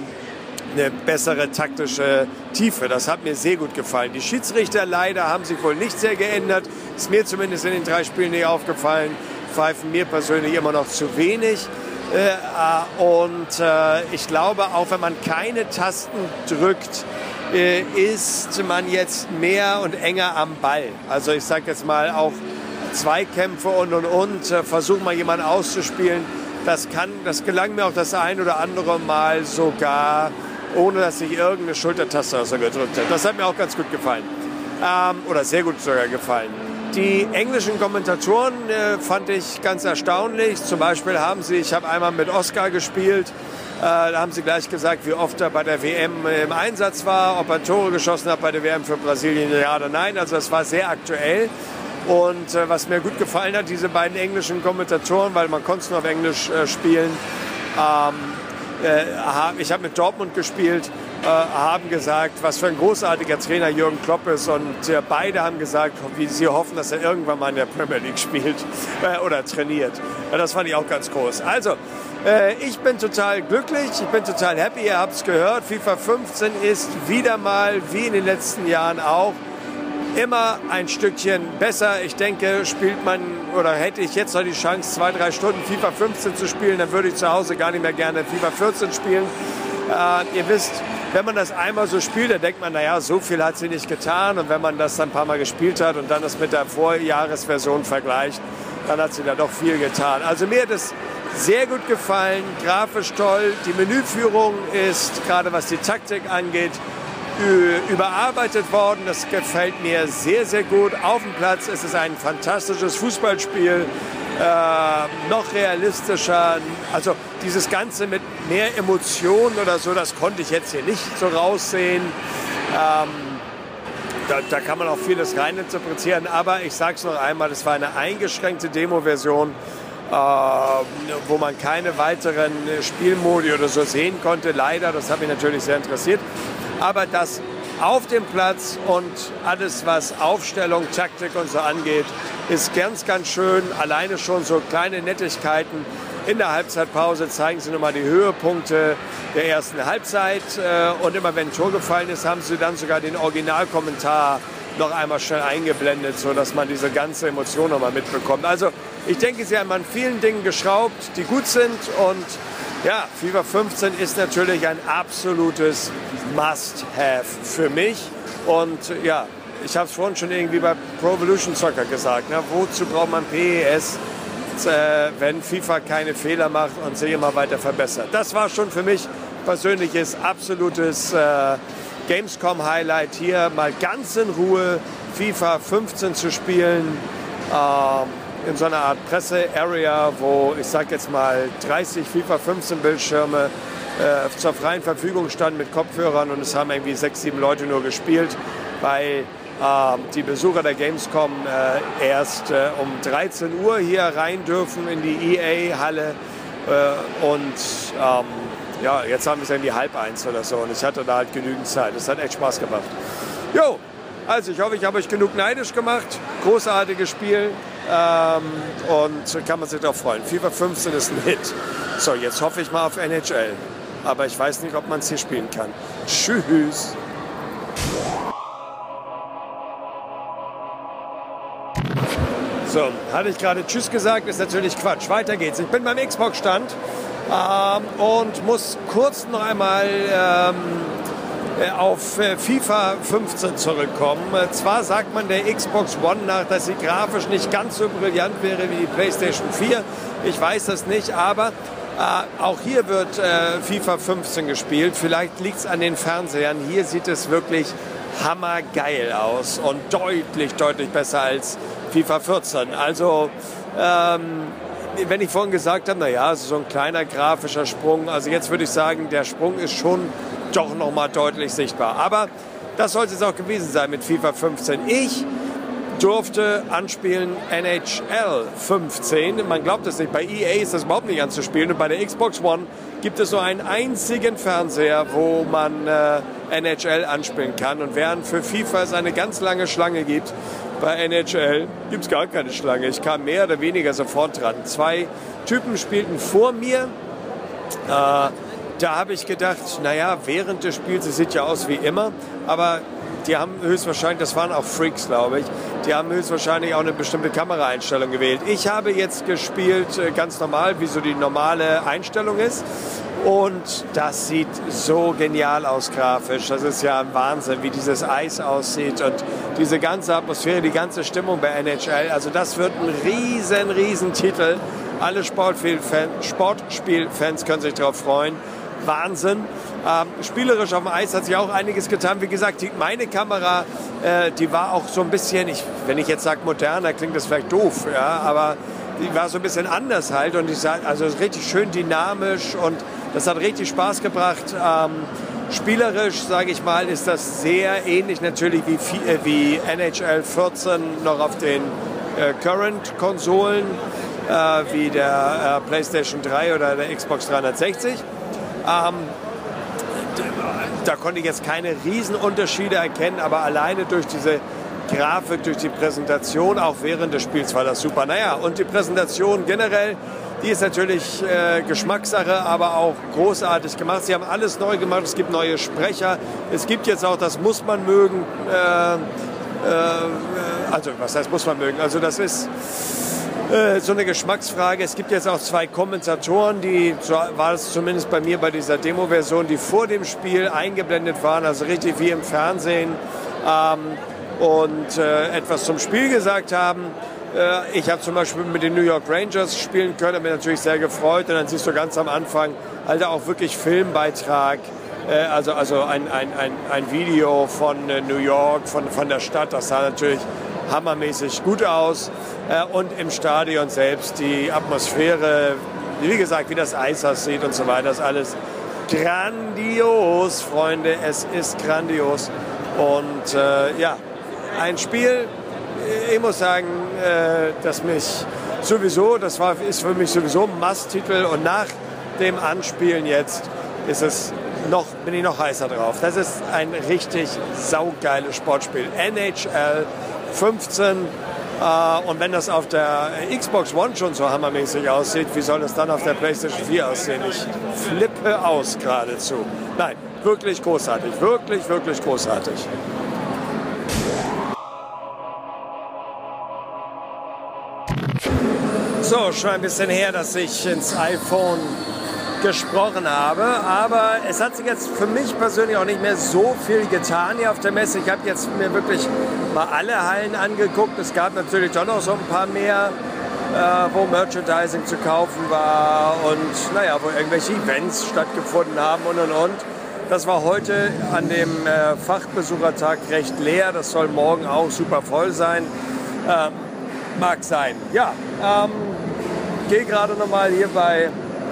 eine bessere taktische Tiefe. Das hat mir sehr gut gefallen. Die Schiedsrichter leider haben sich wohl nicht sehr geändert. Ist mir zumindest in den drei Spielen nicht aufgefallen. Pfeifen mir persönlich immer noch zu wenig. Und ich glaube, auch wenn man keine Tasten drückt, ist man jetzt mehr und enger am Ball. Also ich sage jetzt mal auch Zweikämpfe und und und, versuch mal jemanden auszuspielen. Das kann, das gelang mir auch das ein oder andere Mal sogar, ohne dass ich irgendeine Schultertaste oder so gedrückt habe. Das hat mir auch ganz gut gefallen. Ähm, oder sehr gut sogar gefallen. Die englischen Kommentatoren äh, fand ich ganz erstaunlich. Zum Beispiel haben sie, ich habe einmal mit Oscar gespielt, da haben sie gleich gesagt, wie oft er bei der W M im Einsatz war, ob er Tore geschossen hat bei der W M für Brasilien, ja oder nein. Also das war sehr aktuell. Und äh, was mir gut gefallen hat, diese beiden englischen Kommentatoren, weil man konnte es nur auf Englisch äh, spielen, ähm, äh, ich habe mit Dortmund gespielt, äh, haben gesagt, was für ein großartiger Trainer Jürgen Klopp ist. Und äh, beide haben gesagt, wie sie hoffen, dass er irgendwann mal in der Premier League spielt äh, oder trainiert. Ja, das fand ich auch ganz groß. Also, ich bin total glücklich, ich bin total happy, ihr habt es gehört. FIFA fünfzehn ist wieder mal, wie in den letzten Jahren auch, immer ein Stückchen besser. Ich denke, spielt man oder hätte ich jetzt noch die Chance, zwei, drei Stunden FIFA fünfzehn zu spielen, dann würde ich zu Hause gar nicht mehr gerne FIFA vierzehn spielen. Äh, ihr wisst, wenn man das einmal so spielt, dann denkt man, naja, so viel hat sie nicht getan. Und wenn man das dann ein paar Mal gespielt hat und dann das mit der Vorjahresversion vergleicht, dann hat sie da doch viel getan. Also mir hat es sehr gut gefallen, grafisch toll. Die Menüführung ist, gerade was die Taktik angeht, überarbeitet worden. Das gefällt mir sehr, sehr gut. Auf dem Platz ist es ein fantastisches Fußballspiel, äh, noch realistischer. Also dieses Ganze mit mehr Emotionen oder so, das konnte ich jetzt hier nicht so raussehen. Ähm, da, da kann man auch vieles reininterpretieren. Aber ich sage es noch einmal, es war eine eingeschränkte Demo-Version, äh, wo man keine weiteren Spielmodi oder so sehen konnte. Leider, das hat mich natürlich sehr interessiert. Aber das auf dem Platz und alles, was Aufstellung, Taktik und so angeht, ist ganz, ganz schön. Alleine schon so kleine Nettigkeiten. In der Halbzeitpause zeigen sie nochmal die Höhepunkte der ersten Halbzeit. Und immer wenn ein Tor gefallen ist, haben sie dann sogar den Originalkommentar noch einmal schnell eingeblendet, sodass man diese ganze Emotion noch mal mitbekommt. Also ich denke, sie haben an vielen Dingen geschraubt, die gut sind. Und ja, FIFA fünfzehn ist natürlich ein absolutes Must-Have für mich. Und ja, ich habe es vorhin schon irgendwie bei Pro Evolution Soccer gesagt. Ne? Wozu braucht man P E S, äh, wenn FIFA keine Fehler macht und sich immer weiter verbessert? Das war schon für mich persönliches, absolutes äh, Gamescom-Highlight, hier mal ganz in Ruhe FIFA fünfzehn zu spielen. Ähm, in so einer Art Presse-Area, wo ich sag jetzt mal dreißig FIFA fünfzehn Bildschirme äh, zur freien Verfügung standen mit Kopfhörern und es haben irgendwie sechs, sieben Leute nur gespielt, weil äh, die Besucher der Gamescom äh, erst äh, um dreizehn Uhr hier rein dürfen in die E A-Halle äh, und ähm, ja, jetzt haben wir es ja in die halb eins oder so und ich hatte da halt genügend Zeit. Das hat echt Spaß gemacht. Jo, also ich hoffe, ich habe euch genug neidisch gemacht. Großartiges Spiel. Ähm, und kann man sich darauf freuen. FIFA fünfzehn ist ein Hit. So, jetzt hoffe ich mal auf N H L. Aber ich weiß nicht, ob man es hier spielen kann. Tschüss. So, hatte ich gerade Tschüss gesagt, ist natürlich Quatsch. Weiter geht's. Ich bin beim Xbox-Stand ähm, und muss kurz noch einmal ähm, auf FIFA fünfzehn zurückkommen. Zwar sagt man der Xbox One nach, dass sie grafisch nicht ganz so brillant wäre wie die PlayStation vier. Ich weiß das nicht, aber äh, auch hier wird äh, FIFA fünfzehn gespielt. Vielleicht liegt es an den Fernsehern. Hier sieht es wirklich hammergeil aus und deutlich, deutlich besser als FIFA vierzehn. Also, ähm, wenn ich vorhin gesagt habe, naja, so ein kleiner grafischer Sprung. Also jetzt würde ich sagen, der Sprung ist schon doch noch mal deutlich sichtbar. Aber das sollte es auch gewesen sein mit FIFA fünfzehn. Ich durfte anspielen N H L fünfzehn. Man glaubt es nicht, bei E A ist das überhaupt nicht anzuspielen. Und bei der Xbox One gibt es so einen einzigen Fernseher, wo man äh, N H L anspielen kann. Und während für FIFA es eine ganz lange Schlange gibt, bei N H L gibt es gar keine Schlange. Ich kam mehr oder weniger sofort dran. Zwei Typen spielten vor mir. Äh, Da habe ich gedacht, naja, während des Spiels, es sieht ja aus wie immer, aber die haben höchstwahrscheinlich, das waren auch Freaks, glaube ich, die haben höchstwahrscheinlich auch eine bestimmte Kameraeinstellung gewählt. Ich habe jetzt gespielt ganz normal, wie so die normale Einstellung ist. Und das sieht so genial aus grafisch. Das ist ja ein Wahnsinn, wie dieses Eis aussieht und diese ganze Atmosphäre, die ganze Stimmung bei N H L. Also das wird ein riesen, riesen Titel. Alle Sportspielfans, Sportspielfans können sich darauf freuen. Wahnsinn. Ähm, spielerisch auf dem Eis hat sich auch einiges getan. Wie gesagt, die, meine Kamera, äh, die war auch so ein bisschen, ich, wenn ich jetzt sage moderner, klingt das vielleicht doof, ja, aber die war so ein bisschen anders halt und ich sag, also richtig schön dynamisch und das hat richtig Spaß gebracht. Ähm, spielerisch, sage ich mal, ist das sehr ähnlich natürlich wie, äh, wie N H L vierzehn noch auf den äh, Current-Konsolen, äh, wie der äh, PlayStation drei oder der Xbox dreihundertsechzig. Ähm, da konnte ich jetzt keine Riesenunterschiede erkennen, aber alleine durch diese Grafik, durch die Präsentation, auch während des Spiels war das super. Naja, und die Präsentation generell, die ist natürlich äh, Geschmackssache, aber auch großartig gemacht. Sie haben alles neu gemacht, es gibt neue Sprecher, es gibt jetzt auch, das muss man mögen, äh, äh, also was heißt muss man mögen, also das ist so eine Geschmacksfrage. Es gibt jetzt auch zwei Kommentatoren, die, so war es zumindest bei mir bei dieser Demo-Version, die vor dem Spiel eingeblendet waren, also richtig wie im Fernsehen ähm, und äh, etwas zum Spiel gesagt haben. Äh, ich habe zum Beispiel mit den New York Rangers spielen können, habe mich natürlich sehr gefreut und dann siehst du ganz am Anfang halt auch wirklich Filmbeitrag, äh, also, also ein, ein, ein, ein Video von äh, New York, von, von der Stadt, das sah natürlich hammermäßig gut aus äh, und im Stadion selbst die Atmosphäre, wie gesagt, wie das Eis aussieht und so weiter, ist alles grandios, Freunde, es ist grandios und äh, ja, ein Spiel, ich muss sagen, äh, das mich sowieso, das war, ist für mich sowieso ein Must-Titel und nach dem Anspielen jetzt ist es noch, bin ich noch heißer drauf. Das ist ein richtig saugeiles Sportspiel. N H L fünfzehn äh, und wenn das auf der Xbox One schon so hammermäßig aussieht, wie soll das dann auf der PlayStation vier aussehen? Ich flippe aus geradezu. Nein, wirklich großartig, wirklich, wirklich großartig. So, schon ein bisschen her, dass ich ins iPhone gesprochen habe, aber es hat sich jetzt für mich persönlich auch nicht mehr so viel getan hier auf der Messe. Ich habe jetzt mir wirklich mal alle Hallen angeguckt. Es gab natürlich doch noch so ein paar mehr, äh, wo Merchandising zu kaufen war und naja, wo irgendwelche Events stattgefunden haben und und und. Das war heute an dem äh, Fachbesuchertag recht leer. Das soll morgen auch super voll sein. Äh, mag sein. Ja, ähm, gehe gerade nochmal hier bei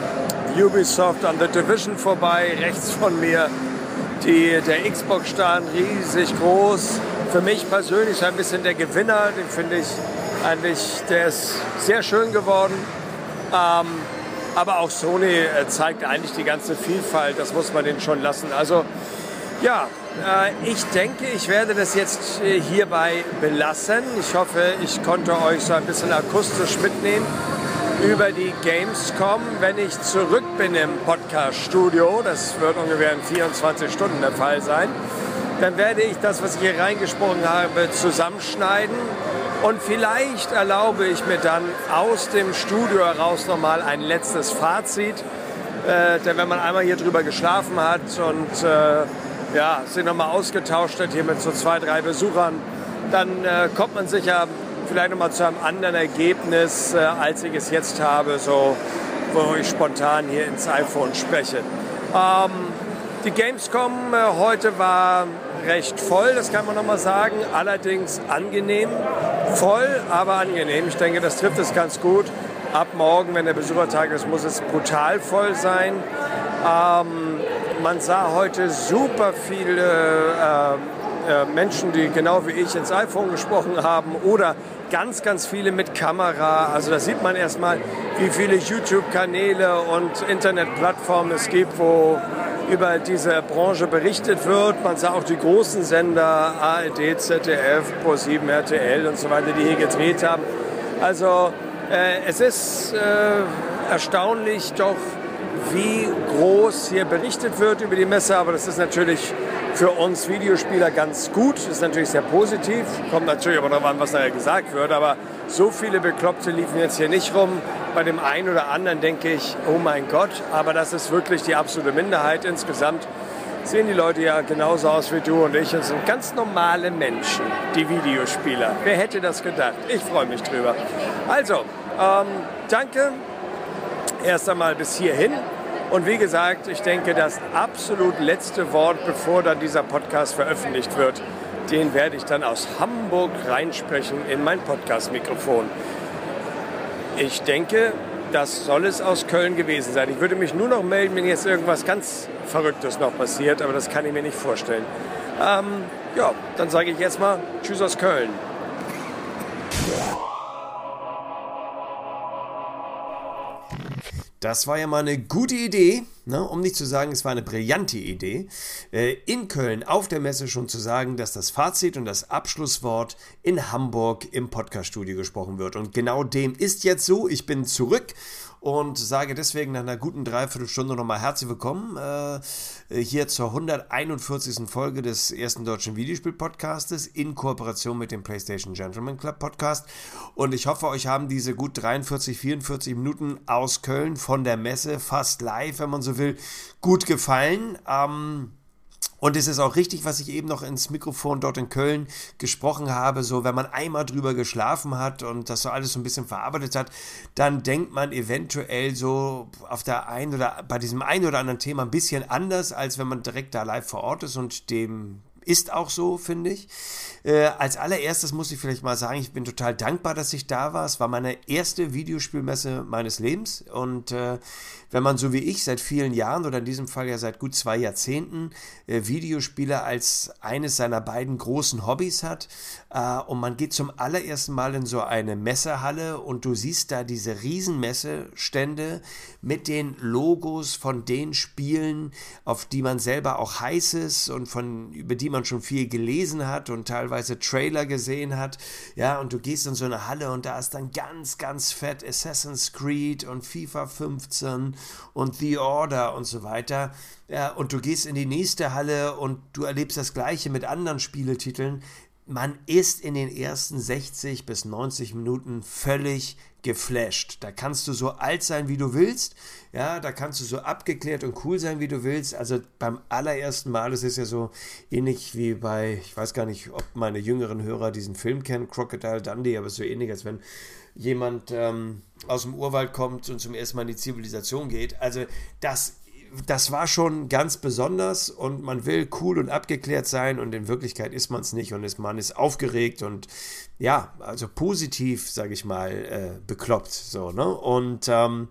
Ubisoft an The Division vorbei, rechts von mir. Die, der Xbox-Stand riesig groß. Für mich persönlich ein bisschen der Gewinner, den finde ich eigentlich, der ist sehr schön geworden. Ähm, aber auch Sony zeigt eigentlich die ganze Vielfalt, das muss man denen schon lassen. Also ja, äh, ich denke, ich werde das jetzt äh, hierbei belassen. Ich hoffe, ich konnte euch so ein bisschen akustisch mitnehmen über die Gamescom. Wenn ich zurück bin im Podcast-Studio, das wird ungefähr in vierundzwanzig Stunden der Fall sein, dann werde ich das, was ich hier reingesprochen habe, zusammenschneiden. Und vielleicht erlaube ich mir dann aus dem Studio heraus nochmal ein letztes Fazit. Äh, denn wenn man einmal hier drüber geschlafen hat und äh, ja, sich nochmal ausgetauscht hat hier mit so zwei, drei Besuchern, dann äh, kommt man sicher vielleicht nochmal zu einem anderen Ergebnis, äh, als ich es jetzt habe, so, wo ich spontan hier ins iPhone spreche. Ähm, die Gamescom äh, heute war recht voll, das kann man nochmal sagen, allerdings angenehm. Voll, aber angenehm. Ich denke, das trifft es ganz gut. Ab morgen, wenn der Besuchertag ist, muss es brutal voll sein. Ähm, man sah heute super viele äh, äh, Menschen, die genau wie ich ins iPhone gesprochen haben oder ganz, ganz viele mit Kamera. Also da sieht man erstmal, wie viele YouTube-Kanäle und Internetplattformen es gibt, wo über diese Branche berichtet wird. Man sah auch die großen Sender, A R D, Z D F, Pro sieben, R T L und so weiter, die hier gedreht haben. Also äh, es ist äh, erstaunlich doch, wie groß hier berichtet wird über die Messe, aber das ist natürlich für uns Videospieler ganz gut, das ist natürlich sehr positiv, kommt natürlich aber darauf an, was nachher gesagt wird, aber so viele Bekloppte liefen jetzt hier nicht rum. Bei dem einen oder anderen denke ich, oh mein Gott, aber das ist wirklich die absolute Minderheit. Insgesamt sehen die Leute ja genauso aus wie du und ich und sind ganz normale Menschen, die Videospieler. Wer hätte das gedacht? Ich freue mich drüber. Also, ähm, danke erst einmal bis hierhin. Und wie gesagt, ich denke, das absolut letzte Wort, bevor dann dieser Podcast veröffentlicht wird, den werde ich dann aus Hamburg reinsprechen in mein Podcast-Mikrofon. Ich denke, das soll es aus Köln gewesen sein. Ich würde mich nur noch melden, wenn jetzt irgendwas ganz Verrücktes noch passiert, aber das kann ich mir nicht vorstellen. Ähm, ja, dann sage ich jetzt mal Tschüss aus Köln. Das war ja mal eine gute Idee, ne? Um nicht zu sagen, es war eine brillante Idee, äh, in Köln auf der Messe schon zu sagen, dass das Fazit und das Abschlusswort in Hamburg im Podcaststudio gesprochen wird. Und genau dem ist jetzt so. Ich bin zurück und sage deswegen nach einer guten Dreiviertelstunde nochmal herzlich willkommen äh, hier zur hunderteinundvierzigsten Folge des ersten deutschen Videospiel-Podcastes in Kooperation mit dem PlayStation Gentleman Club Podcast. Und ich hoffe, euch haben diese gut dreiundvierzig, vierundvierzig Minuten aus Köln von der Messe, fast live, wenn man so will, gut gefallen. Ähm, Und es ist auch richtig, was ich eben noch ins Mikrofon dort in Köln gesprochen habe, so wenn man einmal drüber geschlafen hat und das so alles so ein bisschen verarbeitet hat, dann denkt man eventuell so auf der einen oder bei diesem einen oder anderen Thema ein bisschen anders, als wenn man direkt da live vor Ort ist, und dem ist auch so, finde ich. Äh, als allererstes muss ich vielleicht mal sagen, ich bin total dankbar, dass ich da war. Es war meine erste Videospielmesse meines Lebens, und äh, wenn man so wie ich seit vielen Jahren oder in diesem Fall ja seit gut zwei Jahrzehnten äh, Videospiele als eines seiner beiden großen Hobbys hat äh, und man geht zum allerersten Mal in so eine Messehalle und du siehst da diese riesen Messestände mit den Logos von den Spielen, auf die man selber auch heiß ist und von über die man schon viel gelesen hat und teilweise Trailer gesehen hat, ja, und du gehst in so eine Halle und da ist dann ganz, ganz fett Assassin's Creed und FIFA fünfzehn und The Order und so weiter, ja, und du gehst in die nächste Halle und du erlebst das Gleiche mit anderen Spieletiteln. man ist in den ersten sechzig bis neunzig Minuten völlig geflasht. Da kannst du so alt sein, wie du willst. Ja, da kannst du so abgeklärt und cool sein, wie du willst. Also beim allerersten Mal, das ist ja so ähnlich wie bei, ich weiß gar nicht, ob meine jüngeren Hörer diesen Film kennen, Crocodile Dundee, aber so ähnlich, als wenn jemand ähm, aus dem Urwald kommt und zum ersten Mal in die Zivilisation geht. Also das Das war schon ganz besonders und man will cool und abgeklärt sein und in Wirklichkeit ist man es nicht und ist, man ist aufgeregt und ja, also positiv, sage ich mal, äh, bekloppt. So, ne? Und ähm,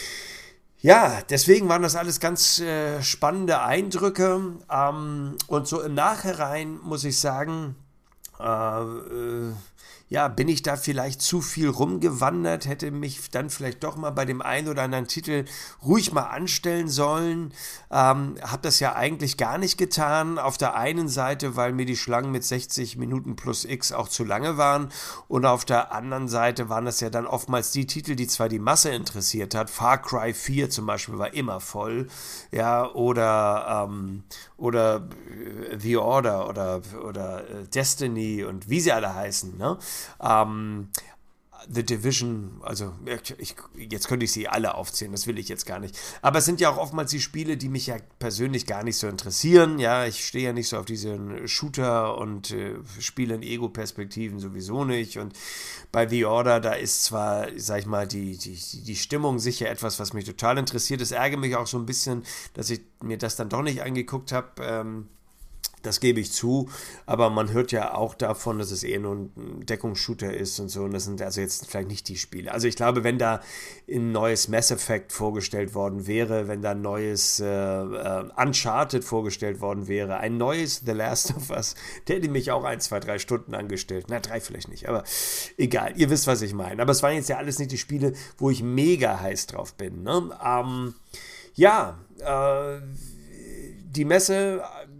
ja, deswegen waren das alles ganz äh, spannende Eindrücke ähm, und so im Nachhinein muss ich sagen, äh, äh, ja, bin ich da vielleicht zu viel rumgewandert, hätte mich dann vielleicht doch mal bei dem einen oder anderen Titel ruhig mal anstellen sollen. Ähm, habe das ja eigentlich gar nicht getan. Auf der einen Seite, weil mir die Schlangen mit sechzig Minuten plus X auch zu lange waren und auf der anderen Seite waren das ja dann oftmals die Titel, die zwar die Masse interessiert hat. Far Cry vier zum Beispiel war immer voll, ja, oder, ähm, oder The Order oder, oder Destiny und wie sie alle heißen, ne? Um, The Division, also ich, jetzt könnte ich sie alle aufzählen, das will ich jetzt gar nicht. Aber es sind ja auch oftmals die Spiele, die mich ja persönlich gar nicht so interessieren. Ja, ich stehe ja nicht so auf diesen Shooter und äh, spiele in Ego-Perspektiven sowieso nicht. Und bei The Order, da ist zwar, sag ich mal, die, die, die Stimmung sicher etwas, was mich total interessiert. Es ärgert mich auch so ein bisschen, dass ich mir das dann doch nicht angeguckt habe. Ähm, Das gebe ich zu, aber man hört ja auch davon, dass es eher nur ein Deckungsshooter ist und so. Und das sind also jetzt vielleicht nicht die Spiele. Also ich glaube, wenn da ein neues Mass Effect vorgestellt worden wäre, wenn da ein neues äh, äh, Uncharted vorgestellt worden wäre, ein neues The Last of Us, der hätte mich auch ein, zwei, drei Stunden angestellt. Na, drei vielleicht nicht, aber egal. Ihr wisst, was ich meine. Aber es waren jetzt ja alles nicht die Spiele, wo ich mega heiß drauf bin. Ne? Ähm, ja, äh, die Messe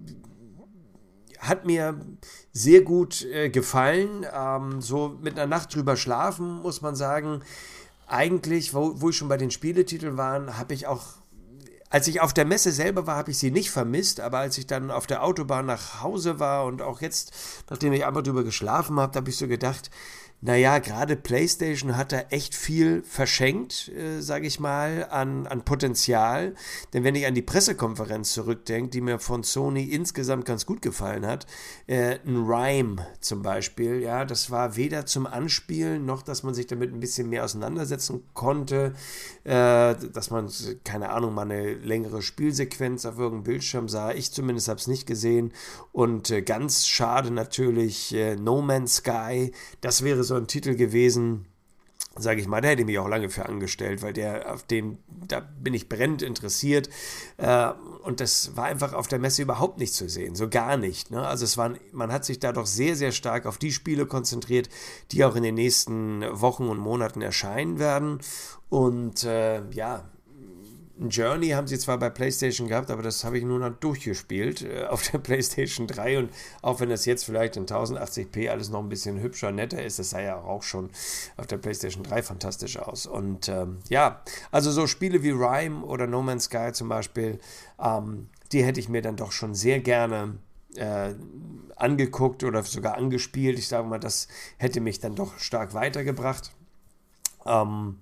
hat mir sehr gut äh, gefallen. Ähm, so mit einer Nacht drüber schlafen, muss man sagen. Eigentlich, wo, wo ich schon bei den Spieletiteln war, habe ich auch, als ich auf der Messe selber war, habe ich sie nicht vermisst, aber als ich dann auf der Autobahn nach Hause war und auch jetzt, nachdem ich einmal drüber geschlafen habe, habe ich so gedacht, naja, gerade PlayStation hat da echt viel verschenkt, äh, sage ich mal, an, an Potenzial. Denn wenn ich an die Pressekonferenz zurückdenke, die mir von Sony insgesamt ganz gut gefallen hat, äh, ein Rhyme zum Beispiel, ja, das war weder zum Anspielen, noch, dass man sich damit ein bisschen mehr auseinandersetzen konnte, äh, dass man, keine Ahnung, mal eine längere Spielsequenz auf irgendeinem Bildschirm sah. Ich zumindest habe es nicht gesehen. Und äh, ganz schade natürlich äh, No Man's Sky, das wäre so ein Titel gewesen, sage ich mal, da hätte ich mich auch lange für angestellt, weil der, auf den, da bin ich brennend interessiert äh, und das war einfach auf der Messe überhaupt nicht zu sehen, so gar nicht, ne? Also es waren, man hat sich da doch sehr, sehr stark auf die Spiele konzentriert, die auch in den nächsten Wochen und Monaten erscheinen werden und äh, ja, ein Journey haben sie zwar bei PlayStation gehabt, aber das habe ich nur noch durchgespielt äh, auf der PlayStation drei und auch wenn das jetzt vielleicht in tausendachtzig p alles noch ein bisschen hübscher, netter ist, das sah ja auch schon auf der PlayStation drei fantastisch aus. Und ähm, ja, also so Spiele wie Rhyme oder No Man's Sky zum Beispiel, ähm, die hätte ich mir dann doch schon sehr gerne äh, angeguckt oder sogar angespielt. Ich sage mal, das hätte mich dann doch stark weitergebracht. Ähm,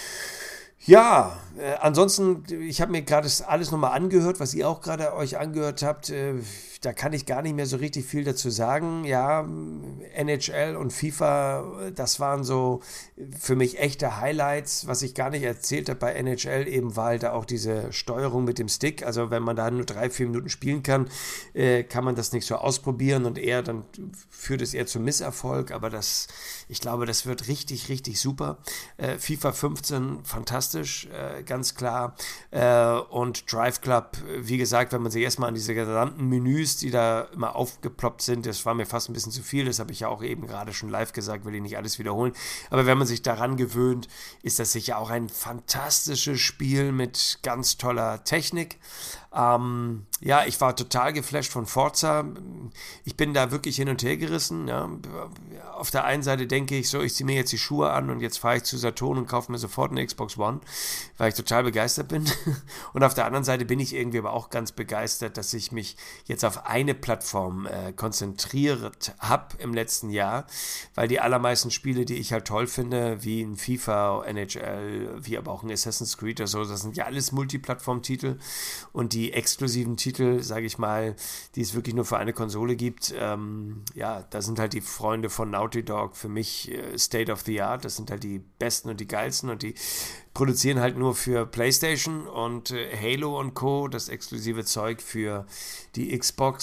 Ja, äh, ansonsten, ich habe mir gerade alles nochmal angehört, was ihr auch gerade euch angehört habt. Äh, da kann ich gar nicht mehr so richtig viel dazu sagen. Ja, N H L und FIFA, das waren so für mich echte Highlights. Was ich gar nicht erzählt habe bei N H L eben war halt auch diese Steuerung mit dem Stick. Also wenn man da nur drei, vier Minuten spielen kann, äh, kann man das nicht so ausprobieren und eher, dann führt es eher zum Misserfolg. Aber das, ich glaube, das wird richtig, richtig super. Äh, FIFA fünfzehn, fantastisch, äh, ganz klar. Äh, und Drive Club, wie gesagt, wenn man sich erstmal an diese gesamten Menüs, die da immer aufgeploppt sind, das war mir fast ein bisschen zu viel, das habe ich ja auch eben gerade schon live gesagt, will ich nicht alles wiederholen, aber wenn man sich daran gewöhnt, ist das sicher auch ein fantastisches Spiel mit ganz toller Technik. Ähm, ja, ich war total geflasht von Forza. Ich bin da wirklich hin und her gerissen. Ja. Auf der einen Seite denke ich so, ich ziehe mir jetzt die Schuhe an und jetzt fahre ich zu Saturn und kaufe mir sofort eine Xbox One, weil ich total begeistert bin. Und auf der anderen Seite bin ich irgendwie aber auch ganz begeistert, dass ich mich jetzt auf eine Plattform äh, konzentriert habe im letzten Jahr, weil die allermeisten Spiele, die ich halt toll finde, wie ein FIFA, N H L, wie aber auch ein Assassin's Creed oder so, das sind ja alles Multiplattform-Titel und die exklusiven Titel Titel, sage ich mal, die es wirklich nur für eine Konsole gibt, ähm, ja, da sind halt die Freunde von Naughty Dog für mich äh, State of the Art, das sind halt die besten und die geilsten und die produzieren halt nur für PlayStation und äh, Halo und Co., das exklusive Zeug für die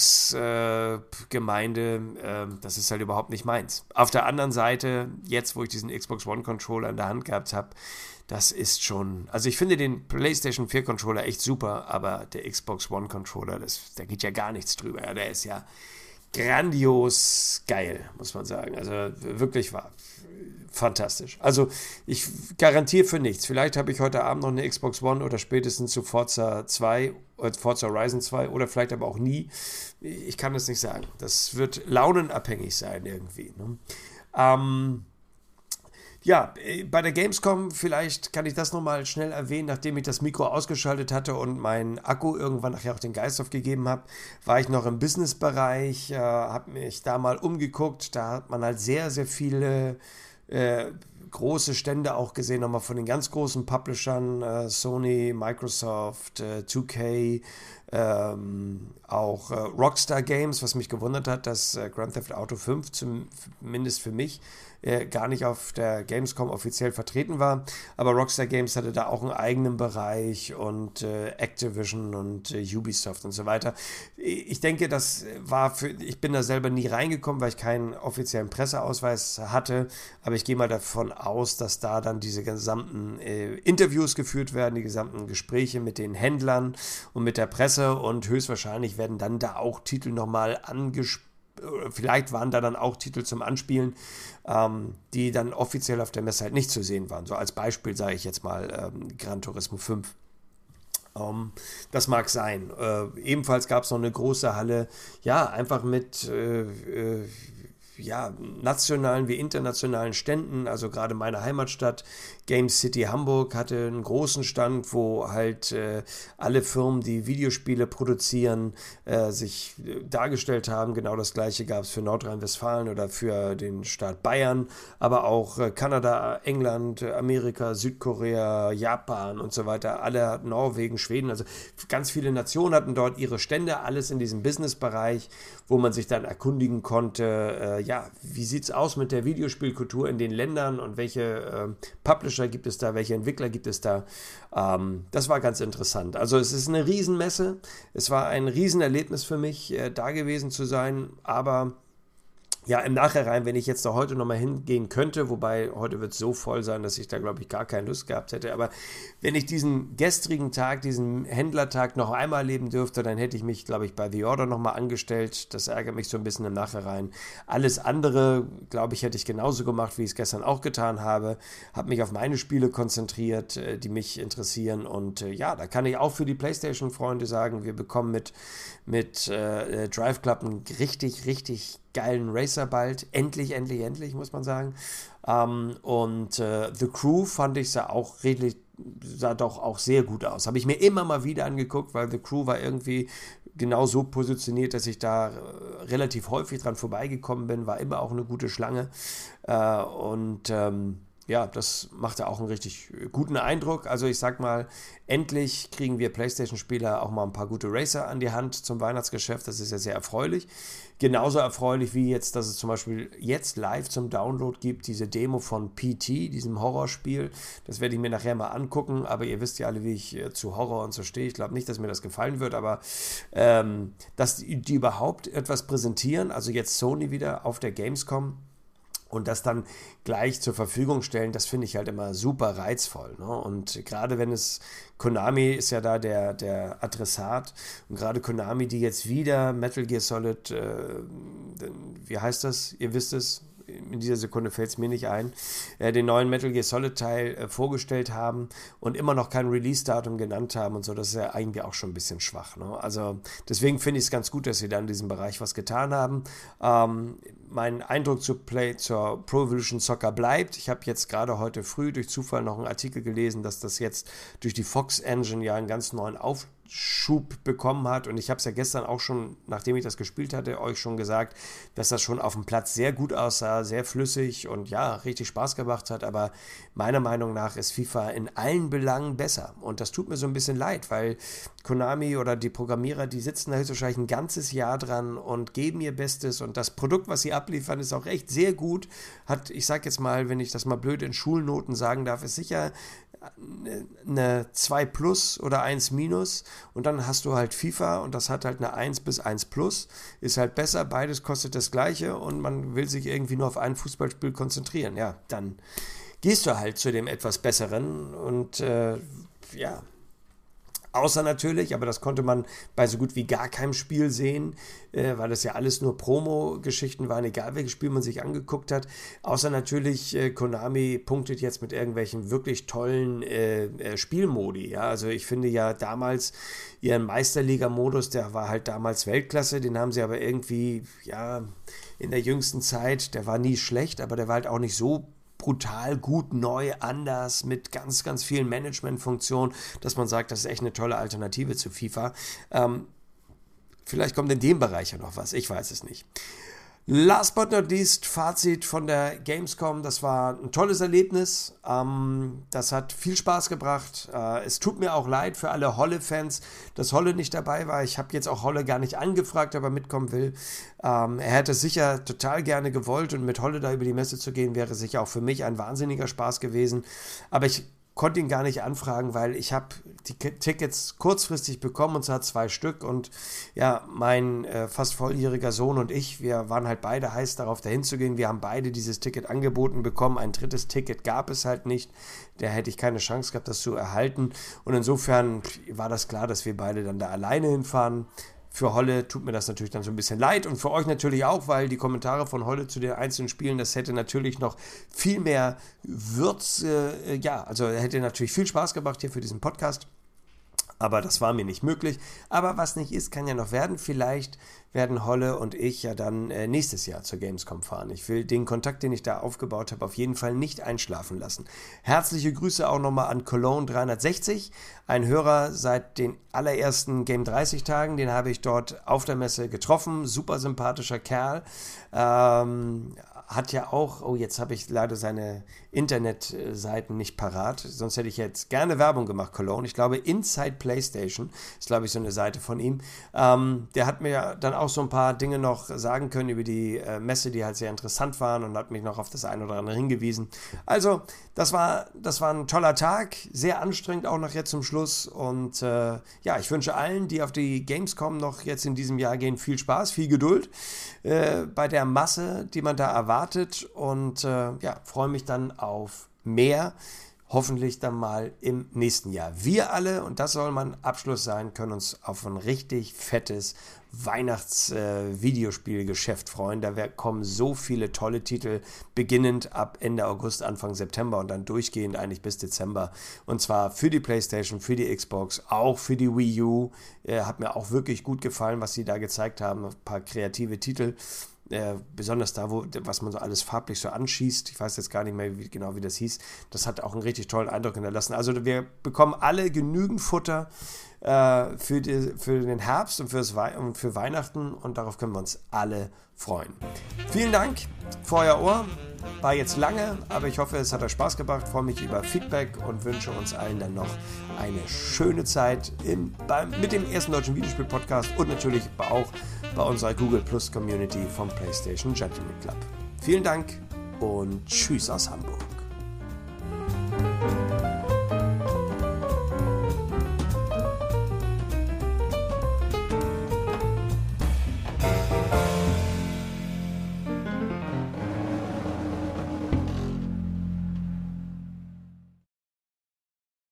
Xbox-Gemeinde, äh, äh, das ist halt überhaupt nicht meins. Auf der anderen Seite, jetzt wo ich diesen Xbox One-Controller in der Hand gehabt habe, das ist schon, also ich finde den PlayStation vier Controller echt super, aber der Xbox One Controller, das, da geht ja gar nichts drüber. Ja, der ist ja grandios geil, muss man sagen. Also wirklich war fantastisch. Also ich garantiere für nichts. Vielleicht habe ich heute Abend noch eine Xbox One oder spätestens zu Forza zwei, Forza Horizon zwei oder vielleicht aber auch nie. Ich kann das nicht sagen. Das wird launenabhängig sein irgendwie. Ne? Ähm... Ja, bei der Gamescom, vielleicht kann ich das nochmal schnell erwähnen, nachdem ich das Mikro ausgeschaltet hatte und mein Akku irgendwann nachher auch den Geist aufgegeben habe, war ich noch im Businessbereich, äh, habe mich da mal umgeguckt, da hat man halt sehr, sehr viele äh, große Stände auch gesehen, nochmal von den ganz großen Publishern, äh, Sony, Microsoft, äh, zwei K, ähm, auch äh, Rockstar Games, was mich gewundert hat, dass äh, Grand Theft Auto fünf zumindest für mich äh, gar nicht auf der Gamescom offiziell vertreten war, aber Rockstar Games hatte da auch einen eigenen Bereich und äh, Activision und äh, Ubisoft und so weiter. Ich denke, das war für, ich bin da selber nie reingekommen, weil ich keinen offiziellen Presseausweis hatte, aber ich gehe mal davon aus, dass da dann diese gesamten äh, Interviews geführt werden, die gesamten Gespräche mit den Händlern und mit der Presse und höchstwahrscheinlich werden dann da auch Titel nochmal angesprochen. Vielleicht waren da dann auch Titel zum Anspielen, ähm, die dann offiziell auf der Messe halt nicht zu sehen waren. So als Beispiel sage ich jetzt mal ähm, Gran Turismo fünf. Um, das mag sein. Äh, ebenfalls gab es noch eine große Halle, ja, einfach mit äh, äh, ja, nationalen wie internationalen Ständen, also gerade meine Heimatstadt Game City Hamburg hatte einen großen Stand, wo halt äh, alle Firmen, die Videospiele produzieren, äh, sich äh, dargestellt haben. Genau das gleiche gab es für Nordrhein-Westfalen oder für den Staat Bayern, aber auch äh, Kanada, England, Amerika, Südkorea, Japan und so weiter, alle, Norwegen, Schweden, also ganz viele Nationen hatten dort ihre Stände, alles in diesem Businessbereich, wo man sich dann erkundigen konnte, äh, ja, wie sieht es aus mit der Videospielkultur in den Ländern und welche äh, Publisher gibt es da, welche Entwickler gibt es da. Ähm, das war ganz interessant. Also es ist eine Riesenmesse, es war ein Riesenerlebnis für mich, äh, da gewesen zu sein, aber ja, im Nachhinein, wenn ich jetzt da heute nochmal hingehen könnte, wobei heute wird es so voll sein, dass ich da, glaube ich, gar keine Lust gehabt hätte, aber wenn ich diesen gestrigen Tag, diesen Händlertag noch einmal erleben dürfte, dann hätte ich mich, glaube ich, bei The Order nochmal angestellt. Das ärgert mich so ein bisschen im Nachhinein. Alles andere, glaube ich, hätte ich genauso gemacht, wie ich es gestern auch getan habe. Habe mich auf meine Spiele konzentriert, die mich interessieren und ja, da kann ich auch für die PlayStation-Freunde sagen, wir bekommen mit, mit äh, Drive Club einen richtig, richtig geilen Racer bald. Endlich, endlich, endlich, muss man sagen. Ähm, und äh, The Crew fand ich sah auch redlich, sah doch auch sehr gut aus. Habe ich mir immer mal wieder angeguckt, weil The Crew war irgendwie genau so positioniert, dass ich da äh, relativ häufig dran vorbeigekommen bin. War immer auch eine gute Schlange. Äh, und ähm, ja, das machte auch einen richtig guten Eindruck. Also ich sag mal, endlich kriegen wir PlayStation-Spieler auch mal ein paar gute Racer an die Hand zum Weihnachtsgeschäft. Das ist ja sehr erfreulich. Genauso erfreulich wie jetzt, dass es zum Beispiel jetzt live zum Download gibt, diese Demo von P T, diesem Horrorspiel. Das werde ich mir nachher mal angucken, aber ihr wisst ja alle, wie ich äh, zu Horror und so stehe. Ich glaube nicht, dass mir das gefallen wird, aber ähm, dass die, die überhaupt etwas präsentieren, also jetzt Sony wieder auf der Gamescom, und das dann gleich zur Verfügung stellen, das finde ich halt immer super reizvoll. Ne? Und gerade wenn es, Konami ist ja da der, der Adressat, und gerade Konami, die jetzt wieder Metal Gear Solid, äh, wie heißt das? Ihr wisst es, in dieser Sekunde fällt es mir nicht ein, äh, den neuen Metal Gear Solid Teil äh, vorgestellt haben und immer noch kein Release-Datum genannt haben und so, das ist ja eigentlich auch schon ein bisschen schwach. Ne? Also deswegen finde ich es ganz gut, dass sie da in diesem Bereich was getan haben. Ähm, mein Eindruck zu Play, zur Pro Evolution Soccer bleibt. Ich habe jetzt gerade heute früh durch Zufall noch einen Artikel gelesen, dass das jetzt durch die Fox Engine ja einen ganz neuen Aufschub bekommen hat. Und ich habe es ja gestern auch schon, nachdem ich das gespielt hatte, euch schon gesagt, dass das schon auf dem Platz sehr gut aussah, sehr flüssig und ja, richtig Spaß gemacht hat. Aber meiner Meinung nach ist FIFA in allen Belangen besser. Und das tut mir so ein bisschen leid, weil Konami oder die Programmierer, die sitzen da höchstwahrscheinlich ein ganzes Jahr dran und geben ihr Bestes. Und das Produkt, was sie abliefern, ist auch echt sehr gut. Hat, ich sag jetzt mal, wenn ich das mal blöd in Schulnoten sagen darf, ist sicher eine zwei plus oder eins minus und dann hast du halt FIFA und das hat halt eine eins bis eins plus, ist halt besser, beides kostet das gleiche und man will sich irgendwie nur auf ein Fußballspiel konzentrieren. Ja, dann gehst du halt zu dem etwas Besseren und äh, ja, außer natürlich, aber das konnte man bei so gut wie gar keinem Spiel sehen, äh, weil das ja alles nur Promo-Geschichten waren, egal welches Spiel man sich angeguckt hat. Außer natürlich, äh, Konami punktet jetzt mit irgendwelchen wirklich tollen äh, äh, Spielmodi. Ja? Also ich finde ja damals ihren Meisterliga-Modus, der war halt damals Weltklasse, den haben sie aber irgendwie, ja, in der jüngsten Zeit, der war nie schlecht, aber der war halt auch nicht so brutal, gut, neu, anders, mit ganz, ganz vielen Managementfunktionen, dass man sagt, das ist echt eine tolle Alternative zu FIFA. Ähm, vielleicht kommt in dem Bereich ja noch was, ich weiß es nicht. Last but not least, Fazit von der Gamescom, das war ein tolles Erlebnis, ähm, das hat viel Spaß gebracht, äh, es tut mir auch leid für alle Holle-Fans, dass Holle nicht dabei war, ich habe jetzt auch Holle gar nicht angefragt, ob er mitkommen will, ähm, er hätte sicher total gerne gewollt und mit Holle da über die Messe zu gehen, wäre sicher auch für mich ein wahnsinniger Spaß gewesen, aber ich konnte ihn gar nicht anfragen, weil ich habe die Tickets kurzfristig bekommen und zwar zwei Stück und ja, mein äh, fast volljähriger Sohn und ich, wir waren halt beide heiß darauf, dahin zu gehen. Wir haben beide dieses Ticket angeboten bekommen. Ein drittes Ticket gab es halt nicht. Da hätte ich keine Chance gehabt, das zu erhalten und insofern war das klar, dass wir beide dann da alleine hinfahren. Für Holle tut mir das natürlich dann so ein bisschen leid und für euch natürlich auch, weil die Kommentare von Holle zu den einzelnen Spielen, das hätte natürlich noch viel mehr Würze, äh, ja, also hätte natürlich viel Spaß gemacht hier für diesen Podcast. Aber das war mir nicht möglich. Aber was nicht ist, kann ja noch werden. Vielleicht werden Holle und ich ja dann äh, nächstes Jahr zur Gamescom fahren. Ich will den Kontakt, den ich da aufgebaut habe, auf jeden Fall nicht einschlafen lassen. Herzliche Grüße auch nochmal an Cologne dreihundertsechzig. Ein Hörer seit den allerersten Game dreißig Tagen. Den habe ich dort auf der Messe getroffen. Super sympathischer Kerl. Ähm... Hat ja auch, oh jetzt habe ich leider seine Internetseiten nicht parat, sonst hätte ich jetzt gerne Werbung gemacht, Cologne. Ich glaube Inside PlayStation ist glaube ich so eine Seite von ihm. Ähm, der hat mir dann auch so ein paar Dinge noch sagen können über die äh, Messe, die halt sehr interessant waren und hat mich noch auf das eine oder andere hingewiesen. Also das war, das war ein toller Tag, sehr anstrengend auch nachher zum Schluss und äh, ja, ich wünsche allen, die auf die Gamescom noch jetzt in diesem Jahr gehen, viel Spaß, viel Geduld äh, bei der Masse, die man da erwartet. Und äh, ja, freue mich dann auf mehr, hoffentlich dann mal im nächsten Jahr. Wir alle, und das soll mein Abschluss sein, können uns auf ein richtig fettes Weihnachts-Videospielgeschäft äh, freuen. Da kommen so viele tolle Titel, beginnend ab Ende August, Anfang September und dann durchgehend eigentlich bis Dezember. Und zwar für die PlayStation, für die Xbox, auch für die Wii U. Äh, hat mir auch wirklich gut gefallen, was sie da gezeigt haben. Ein paar kreative Titel. Äh, besonders da, wo, was man so alles farblich so anschießt, ich weiß jetzt gar nicht mehr wie, genau, wie das hieß, das hat auch einen richtig tollen Eindruck hinterlassen. Also wir bekommen alle genügend Futter äh, für, die, für den Herbst und, fürs Wei- und für Weihnachten und darauf können wir uns alle freuen. Vielen Dank für euer Ohr, war jetzt lange, aber ich hoffe, es hat euch Spaß gemacht, freue mich über Feedback und wünsche uns allen dann noch eine schöne Zeit im, beim, mit dem ersten deutschen Videospiel-Podcast und natürlich auch bei unserer Google Plus Community vom PlayStation Gentleman Club. Vielen Dank und tschüss aus Hamburg.